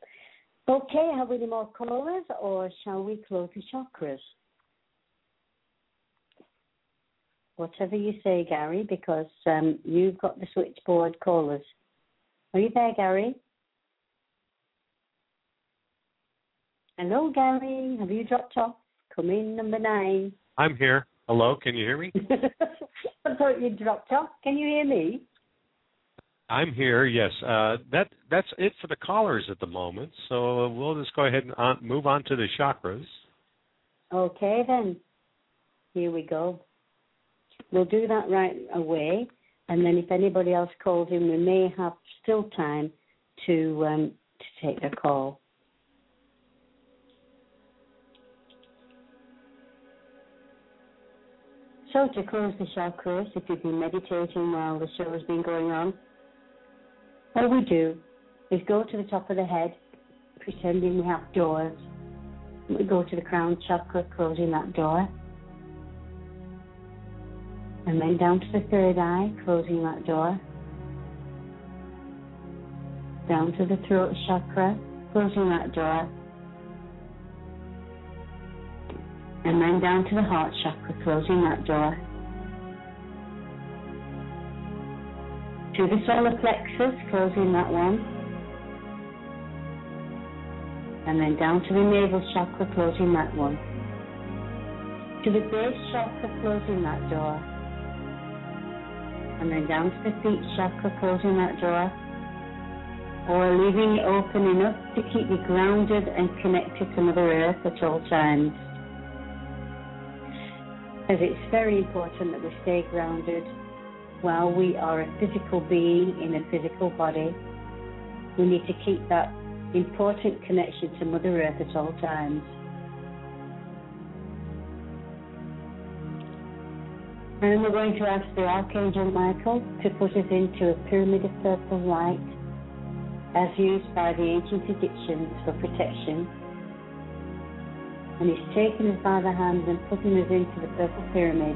Okay, have we any more callers or shall we close the chakras? Whatever you say, Gary, because you've got the switchboard callers. Are you there, Gary? Hello, Gary. Have you dropped off? Come in, number 9. I'm here. Hello, can you hear me? I thought you dropped off. Can you hear me? I'm here, yes. That's it for the callers at the moment, so we'll just go ahead and move on to the chakras. Okay, then. Here we go. We'll do that right away, and then if anybody else calls in, we may have still time to take their call. So to close the chakras, if you've been meditating while the show has been going on, all we do is go to the top of the head, pretending we have doors. We go to the crown chakra, closing that door. And then down to the third eye, closing that door. Down to the throat chakra, closing that door. And then down to the heart chakra, closing that door. To the solar plexus, closing that one. And then down to the navel chakra, closing that one. To the base chakra, closing that door. And then down to the feet chakra, closing that door. Or leaving it open enough to keep you grounded and connected to Mother Earth at all times. As it's very important that we stay grounded while we are a physical being in a physical body. We need to keep that important connection to Mother Earth at all times. And we're going to ask the Archangel Michael to put us into a pyramid of purple light as used by the ancient Egyptians for protection. And he's taken us by the hand and putting us into the purple pyramid.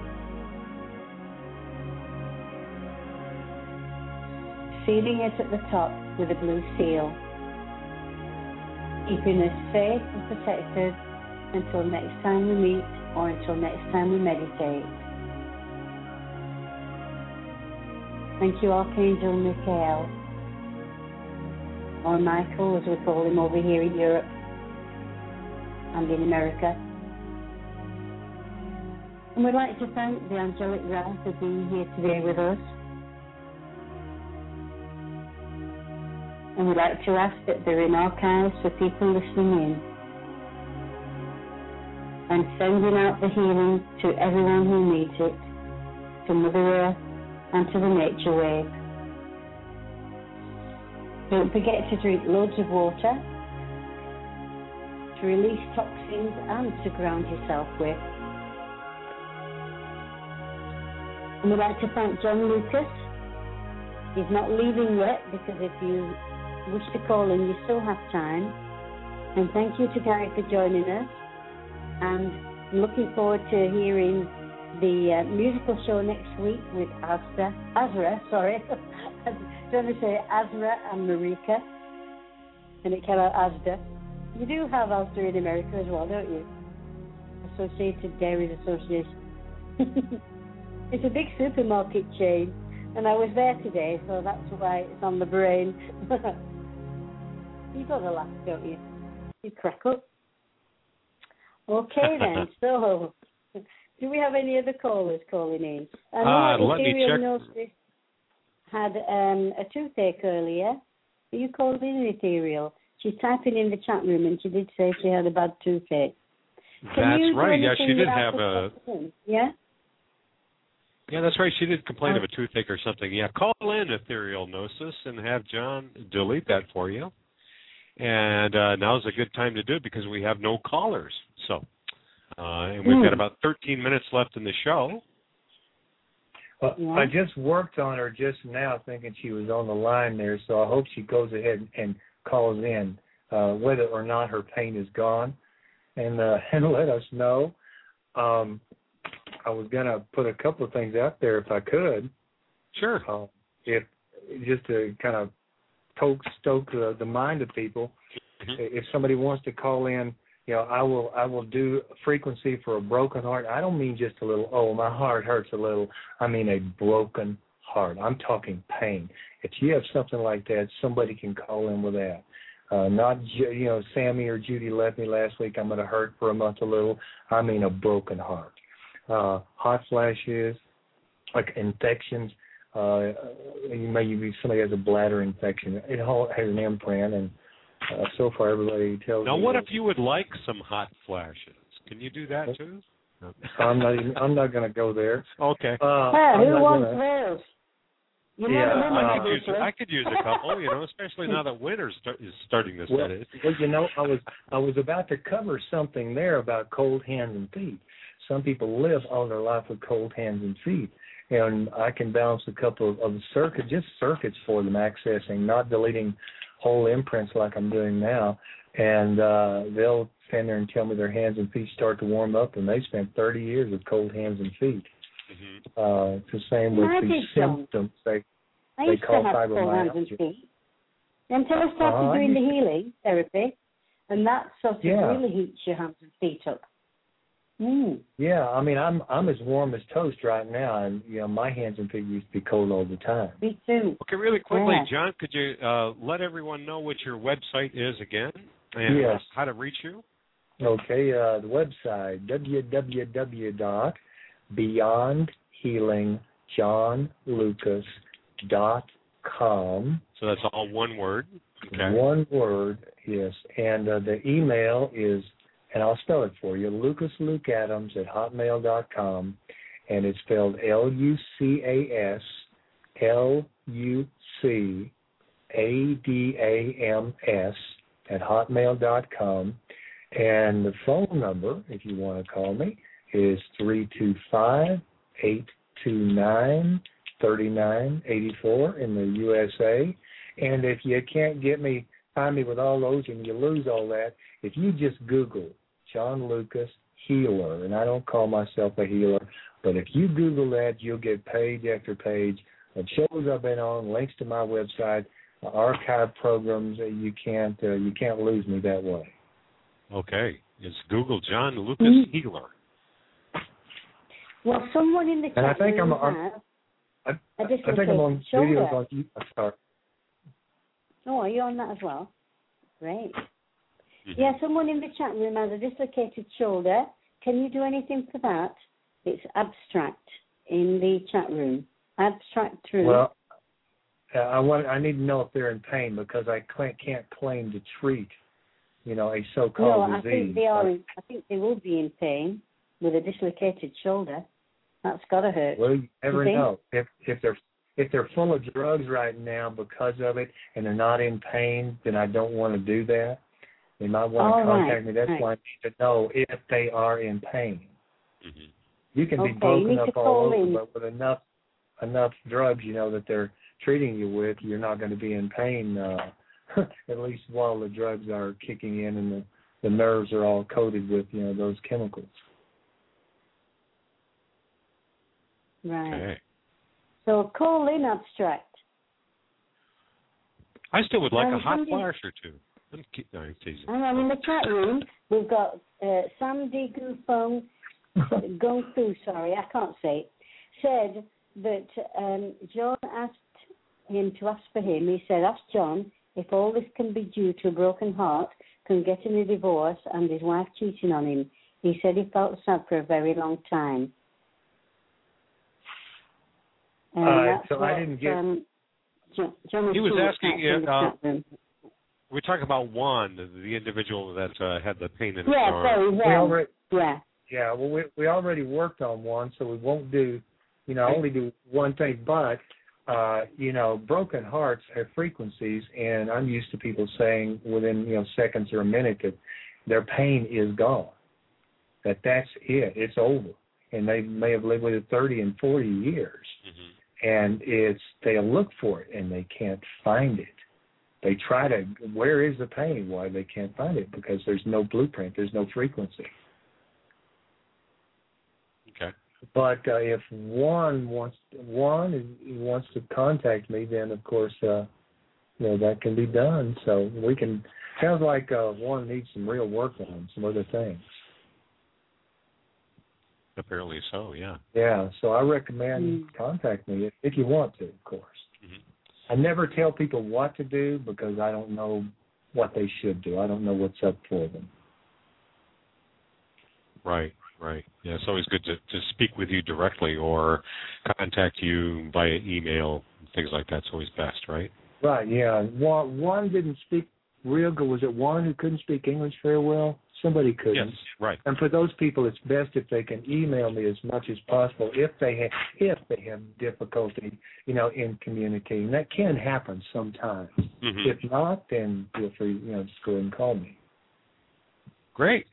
Sealing it at the top with a blue seal. Keeping us safe and protected until next time we meet or until next time we meditate. Thank you, Archangel Michael. or Michael, as we call him over here in Europe and in America. And we'd like to thank the Angelic Realm for being here today with us. And we'd like to ask that they're in archives for people listening in, and sending out the healing to everyone who needs it, to Mother Earth and to the nature wave. Don't forget to drink loads of water, to release toxins and to ground yourself with. And we'd like to thank John Lucas. He's not leaving yet, because if you wish to call in, you still have time. And thank you to Gary for joining us. And I'm looking forward to hearing the musical show next week with Azra, sorry. I was trying to say Azra and Marika. And it came out Asda. You do have Asda in America as well, don't you? Associated Dairies Association. It's a big supermarket chain, and I was there today, so that's why it's on the brain. You got to laugh, don't you? You crack up. Okay then, so do we have any other callers calling in? I know let me check. Gnosis had a toothache earlier. You called in Ethereal. She's typing in the chat room, and she did say she had a bad toothache. That's right. Yeah, she did have a. Yeah. Yeah, that's right. She did complain of a toothache or something. Yeah, call in Ethereal Gnosis and have John delete that for you. And now's a good time to do it because we have no callers. So, and we've got about 13 minutes left in the show. I just worked on her just now, thinking she was on the line there. So I hope she goes ahead and calls in, whether or not her pain is gone, and let us know. I was going to put a couple of things out there if I could. Sure. If just to kind of stoke the mind of people. If somebody wants to call in, I will do a frequency for a broken heart. I don't mean just a little, oh, my heart hurts a little. I mean a broken heart. I'm talking pain. If you have something like that, somebody can call in with that. Not, Sammy or Judy left me last week. I'm going to hurt for a month a little. I mean a broken heart. Hot flashes, like infections. Maybe somebody has a bladder infection. It all has an imprint, and so far everybody tells me. Now, what if you would like some hot flashes? Can you do that too? I'm not going to go there. Okay. Who wants those? I could use a couple, especially now that winter is starting to set in. Well, I was about to cover something there about cold hands and feet. Some people live all their life with cold hands and feet, and I can balance a couple of circuits for them accessing, not deleting whole imprints like I'm doing now, and they'll stand there and tell me their hands and feet start to warm up, and they spent 30 years with cold hands and feet. Mm-hmm. It's the same with the symptoms they call fibromyalgia. Until I started doing the healing therapy, and that sort of really heats your hands and feet up. Mm. Yeah, I mean, I'm as warm as toast right now, and my hands and feet used to be cold all the time. Me too. Okay, really quickly, John, could you let everyone know what your website is again, and how to reach you? Okay, the website www.beyondhealingjohnlucas.com. So that's all one word. Okay. One word, yes, and the email is. And I'll spell it for you, lucaslukeadams@hotmail.com, and it's spelled LUCASLUCADAMS@hotmail.com. And the phone number, if you want to call me, is 325-829-3984 in the USA. And if you can't find me with all those and you lose all that, if you just Google John Lucas Healer, and I don't call myself a healer, but if you Google that, you'll get page after page of shows I've been on, links to my website, archive programs. You can't lose me that way. Okay, it's Google John Lucas Healer. Well, someone in the chat and I think I'm on videos on. Sorry. Oh, are you on that as well? Great. Mm-hmm. Yeah, someone in the chat room has a dislocated shoulder. Can you do anything for that? It's abstract in the chat room. Abstract through. Well, I need to know if they're in pain because I can't claim to treat, a so-called disease. No, I think they are. I think they will be in pain with a dislocated shoulder. That's got to hurt. Well, you never know. If they're full of drugs right now because of it and they're not in pain, then I don't want to do that. They might want to contact me. That's why I need to know if they are in pain. Mm-hmm. You can be broken up all over, but with enough drugs, that they're treating you with, you're not going to be in pain, at least while the drugs are kicking in and the nerves are all coated with, those chemicals. Right. Okay. So call in abstract. I still would like a hot flash or two. I'm teasing. I'm in the chat room. We've got Sam D. Gufong, Gongfu, sorry, I can't say it, said that John asked him to ask for him. He said, ask John if all this can be due to a broken heart, can get in a divorce, and his wife cheating on him. He said he felt sad for a very long time. So I didn't get... John he was asking... we're talking about Juan, the individual that had the pain in his arm. Yeah, well, we already worked on one, so we won't do, only do one thing. But, broken hearts have frequencies, and I'm used to people saying within, seconds or a minute that their pain is gone, that's it, it's over. And they may have lived with it 30 and 40 years. Mm-hmm. And they'll look for it, and they can't find it. They try to, where is the pain? Why they can't find it? Because there's no blueprint, there's no frequency. Okay. But if Juan wants to contact me, then of course, that can be done. So we can. Sounds like Juan needs some real work on some other things. Apparently so, yeah. Yeah. So I recommend contact me if you want to, of course. Mm-hmm. I never tell people what to do because I don't know what they should do. I don't know what's up for them. Right. Yeah, it's always good to speak with you directly or contact you via email, things like that. It's always best, right? Right, yeah. Juan didn't speak real good. Was it Juan who couldn't speak English very well? Somebody couldn't. Yes, right. And for those people, it's best if they can email me as much as possible if they have difficulty, in communicating. That can happen sometimes. Mm-hmm. If not, then feel free, just go ahead and call me. Great.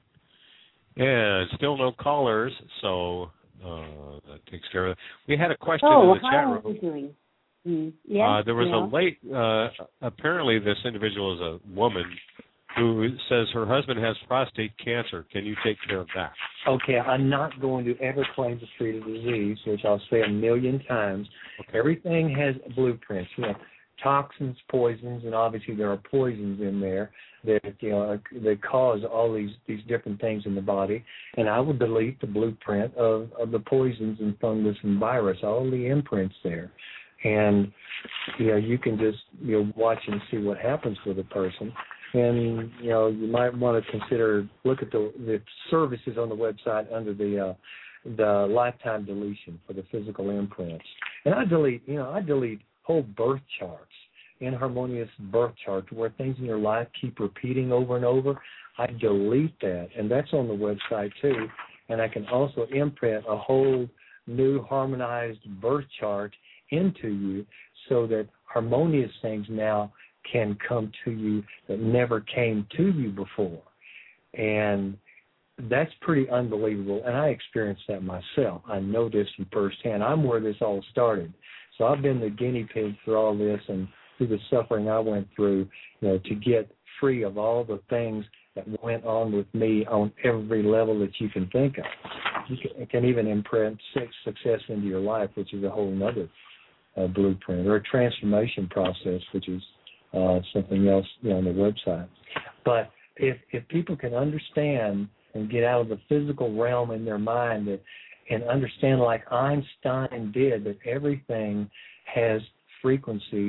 And still no callers, so that takes care of it. We had a question in the chat room. How are you doing? Yes, there was a late, apparently this individual is a woman who says her husband has prostate cancer. Can you take care of that? Okay, I'm not going to ever claim to treat a disease, which I'll say a million times. Okay. Everything has blueprints, toxins, poisons, and obviously there are poisons in there that that cause all these different things in the body. And I would delete the blueprint of the poisons and fungus and virus, all the imprints there. And you can just watch and see what happens with a person. And you might want to consider look at the services on the website under the lifetime deletion for the physical imprints. And I delete whole birth charts, inharmonious birth charts where things in your life keep repeating over and over. I delete that, and that's on the website too. And I can also imprint a whole new harmonized birth chart into you so that harmonious things now can come to you that never came to you before. And that's pretty unbelievable, and I experienced that myself. I know this from firsthand. I'm where this all started. So I've been the guinea pig for all this and through the suffering I went through, to get free of all the things that went on with me on every level that you can think of. You can even imprint success into your life, which is a whole other blueprint, or a transformation process, which is something else on the website. But if people can understand and get out of the physical realm in their mind and understand, like Einstein did, that everything has frequencies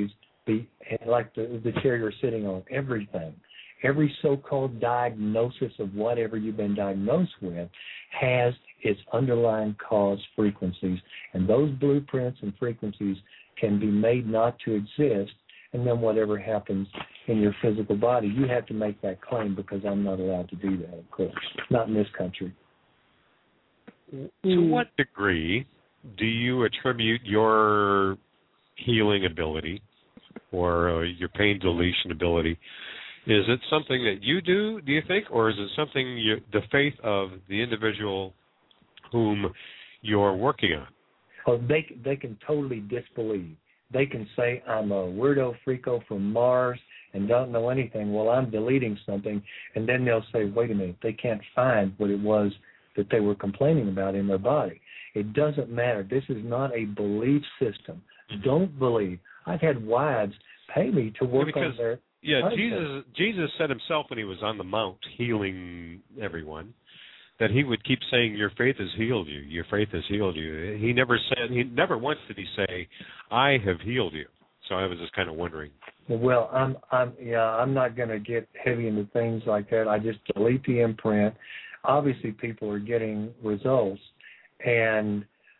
like the chair you're sitting on, everything. Every so-called diagnosis of whatever you've been diagnosed with has its underlying cause frequencies, and those blueprints and frequencies can be made not to exist, and then whatever happens in your physical body, you have to make that claim, because I'm not allowed to do that, of course, not in this country. To what degree do you attribute your healing ability or your pain deletion ability? Is it something that you do you think, or is it something the faith of the individual whom you're working on? Oh, they can totally disbelieve. They can say, I'm a weirdo freako from Mars and don't know anything. Well, I'm deleting something, and then they'll say, wait a minute, they can't find what it was that they were complaining about in their body. It doesn't matter. This is not a belief system. Don't believe. I've had wives pay me to work on their... Yeah, Jesus said himself when he was on the Mount healing everyone that he would keep saying, your faith has healed you, your faith has healed you. He never once did he say, I have healed you. So I was just kind of wondering. Well, I'm not going to get heavy into things like that. I just delete the imprint. Obviously, people are getting results, and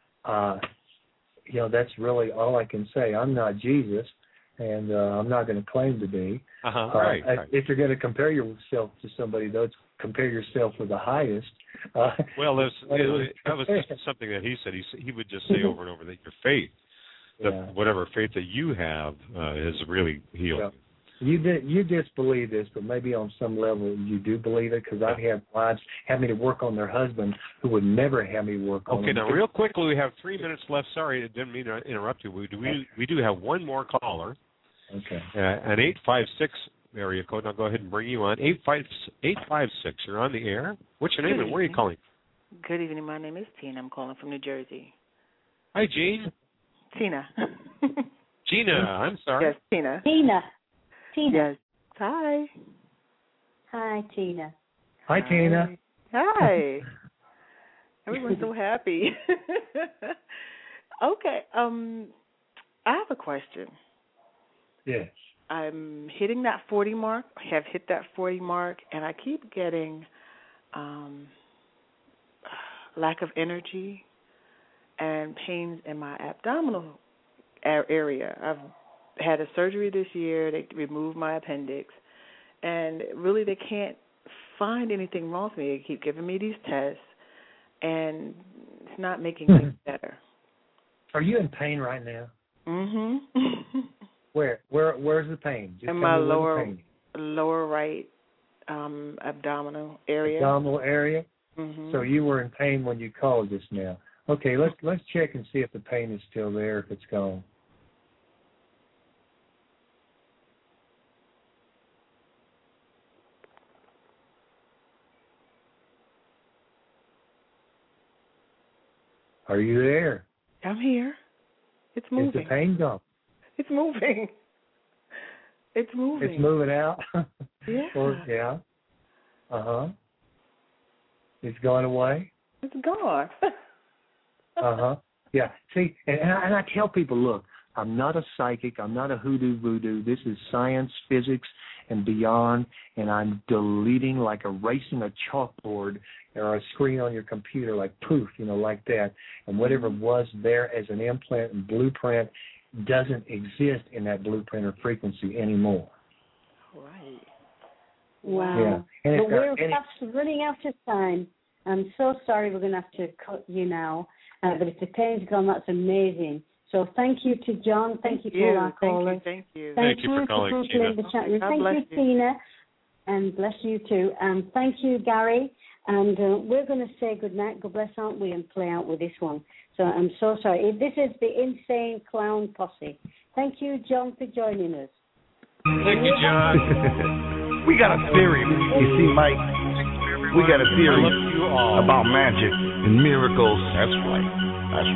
that's really all I can say. I'm not Jesus, and I'm not going to claim to be. Right. If you're going to compare yourself to somebody, though, compare yourself with the highest. Well, that was just something that he said. He would just say over and over that your faith, whatever faith that you have, has really healed. Yeah. You disbelieve this, but maybe on some level you do believe it, because I've had wives have me to work on their husband who would never have me work on them. Okay, now real quickly, we have 3 minutes left. Sorry, I didn't mean to interrupt you. We do have one more caller. Okay. An 856 area code. I'll go ahead and bring you on. 856. You're on the air. What's your name and where are you calling? Good evening. My name is Tina. I'm calling from New Jersey. Hi, Jean. Tina. Gina. I'm sorry. Yes, Tina. Tina. Yes. Hi. Hi, Tina. Hi, Tina. Hi. Everyone's so happy. Okay. I have a question. Yes. I'm hitting that 40 mark, have hit that 40 mark, and I keep getting lack of energy and pains in my abdominal area. I've had a surgery this year. They removed my appendix, and really they can't find anything wrong with me. They keep giving me these tests, and it's not making things better. Are you in pain right now? Mm-hmm. Where's the pain? Just in my lower right abdominal area. Abdominal area? Mm-hmm. So you were in pain when you called just now. Okay, let's check and see if the pain is still there, if it's gone. Are you there? I'm here. It's moving. Is the pain gone? It's moving. It's moving. It's moving out? Yeah. Yeah. Uh-huh. It's going away? It's gone. Uh-huh. Yeah. See, and I tell people, look, I'm not a psychic. I'm not a hoodoo voodoo. This is science, physics, and beyond, and I'm deleting, like erasing a chalkboard or a screen on your computer, like poof, like that. And whatever was there as an implant and blueprint doesn't exist in that blueprint or frequency anymore. Right. Wow. Yeah. But we're fast running out of time. I'm so sorry we're going to have to cut you now. But if the pain's gone, that's amazing. So thank you to John. Thank you to all our callers. Thank you. Thank you for calling, Tina. In the chat room. Thank you, Tina. And bless you too. And thank you, Gary. And we're going to say good night, God bless, aren't we, and play out with this one. So I'm so sorry. This is the Insane Clown Posse. Thank you, John, for joining us. Thank you, John. We got a theory. You see, Mike, we got a theory about magic and miracles. That's right.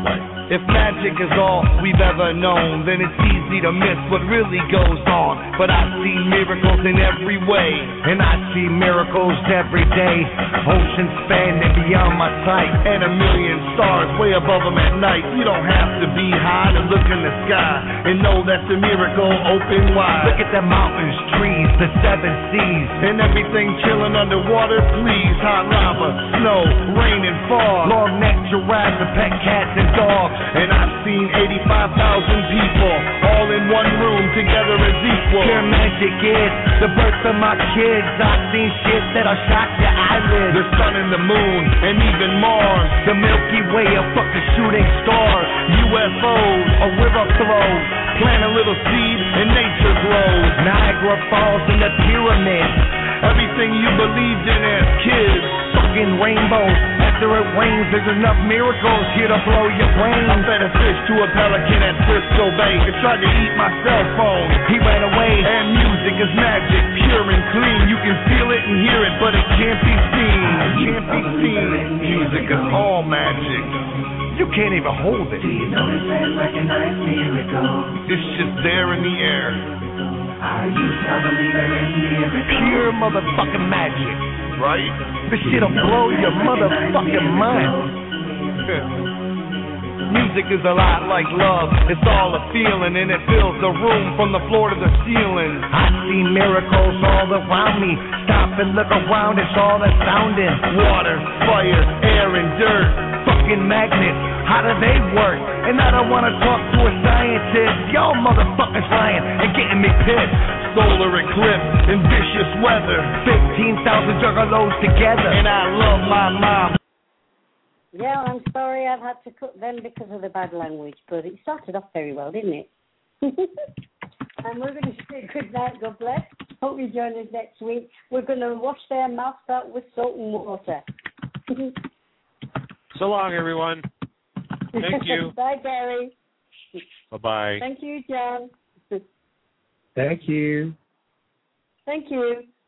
If magic is all we've ever known, then it's easy to miss what really goes on. But I see miracles in every way, and I see miracles every day. Oceans spanning beyond my sight, and a million stars way above them at night. You don't have to be high to look in the sky and know that's a miracle open wide. Look at the mountains, trees, the seven seas, and everything chilling underwater, please. Hot lava, snow, rain and fog, long-necked giraffes and pet cats and dogs. And I've seen 85,000 people all in one room together as equals. Pure magic is the birth of my kids. I've seen shit that'll shock your eyelids. The sun and the moon and even Mars, the Milky Way, a fucking shooting star, UFOs, a river flows, plant a little seed and nature grows. Niagara Falls and the pyramids, everything you believed in as kids. Fucking rainbows, after it rains, there's enough miracles here to blow your brain. I fed a fish to a pelican at Crystal Bay. It tried to eat my cell phone, he ran away. And music is magic, pure and clean. You can feel it and hear it, but it can't be seen. It can't be seen. Music is all magic. You can't even hold it. Do you notice and recognize miracles? It's just there in the air. Are you a believer in miracles? Pure motherfucking magic, right? This shit'll blow your motherfucking mind. Music is a lot like love. It's all a feeling, and it fills the room from the floor to the ceiling. I see miracles all around me. Stop and look around, it's all that's sounding. Water, fire, air, and dirt. Fucking magnets, how do they work? And I don't want to talk to a scientist. Y'all motherfuckers lying and getting me pissed. Solar eclipse and vicious weather, 15,000 juggalos together. And I love my mom. Yeah, I'm sorry I've had to cut them because of the bad language, but it started off very well, didn't it? And we're going to say good night, God bless. Hope you join us next week. We're going to wash their mouths out with salt and water. So long, everyone. Thank you. Bye, Gary. Bye-bye. Thank you, John. Thank you. Thank you.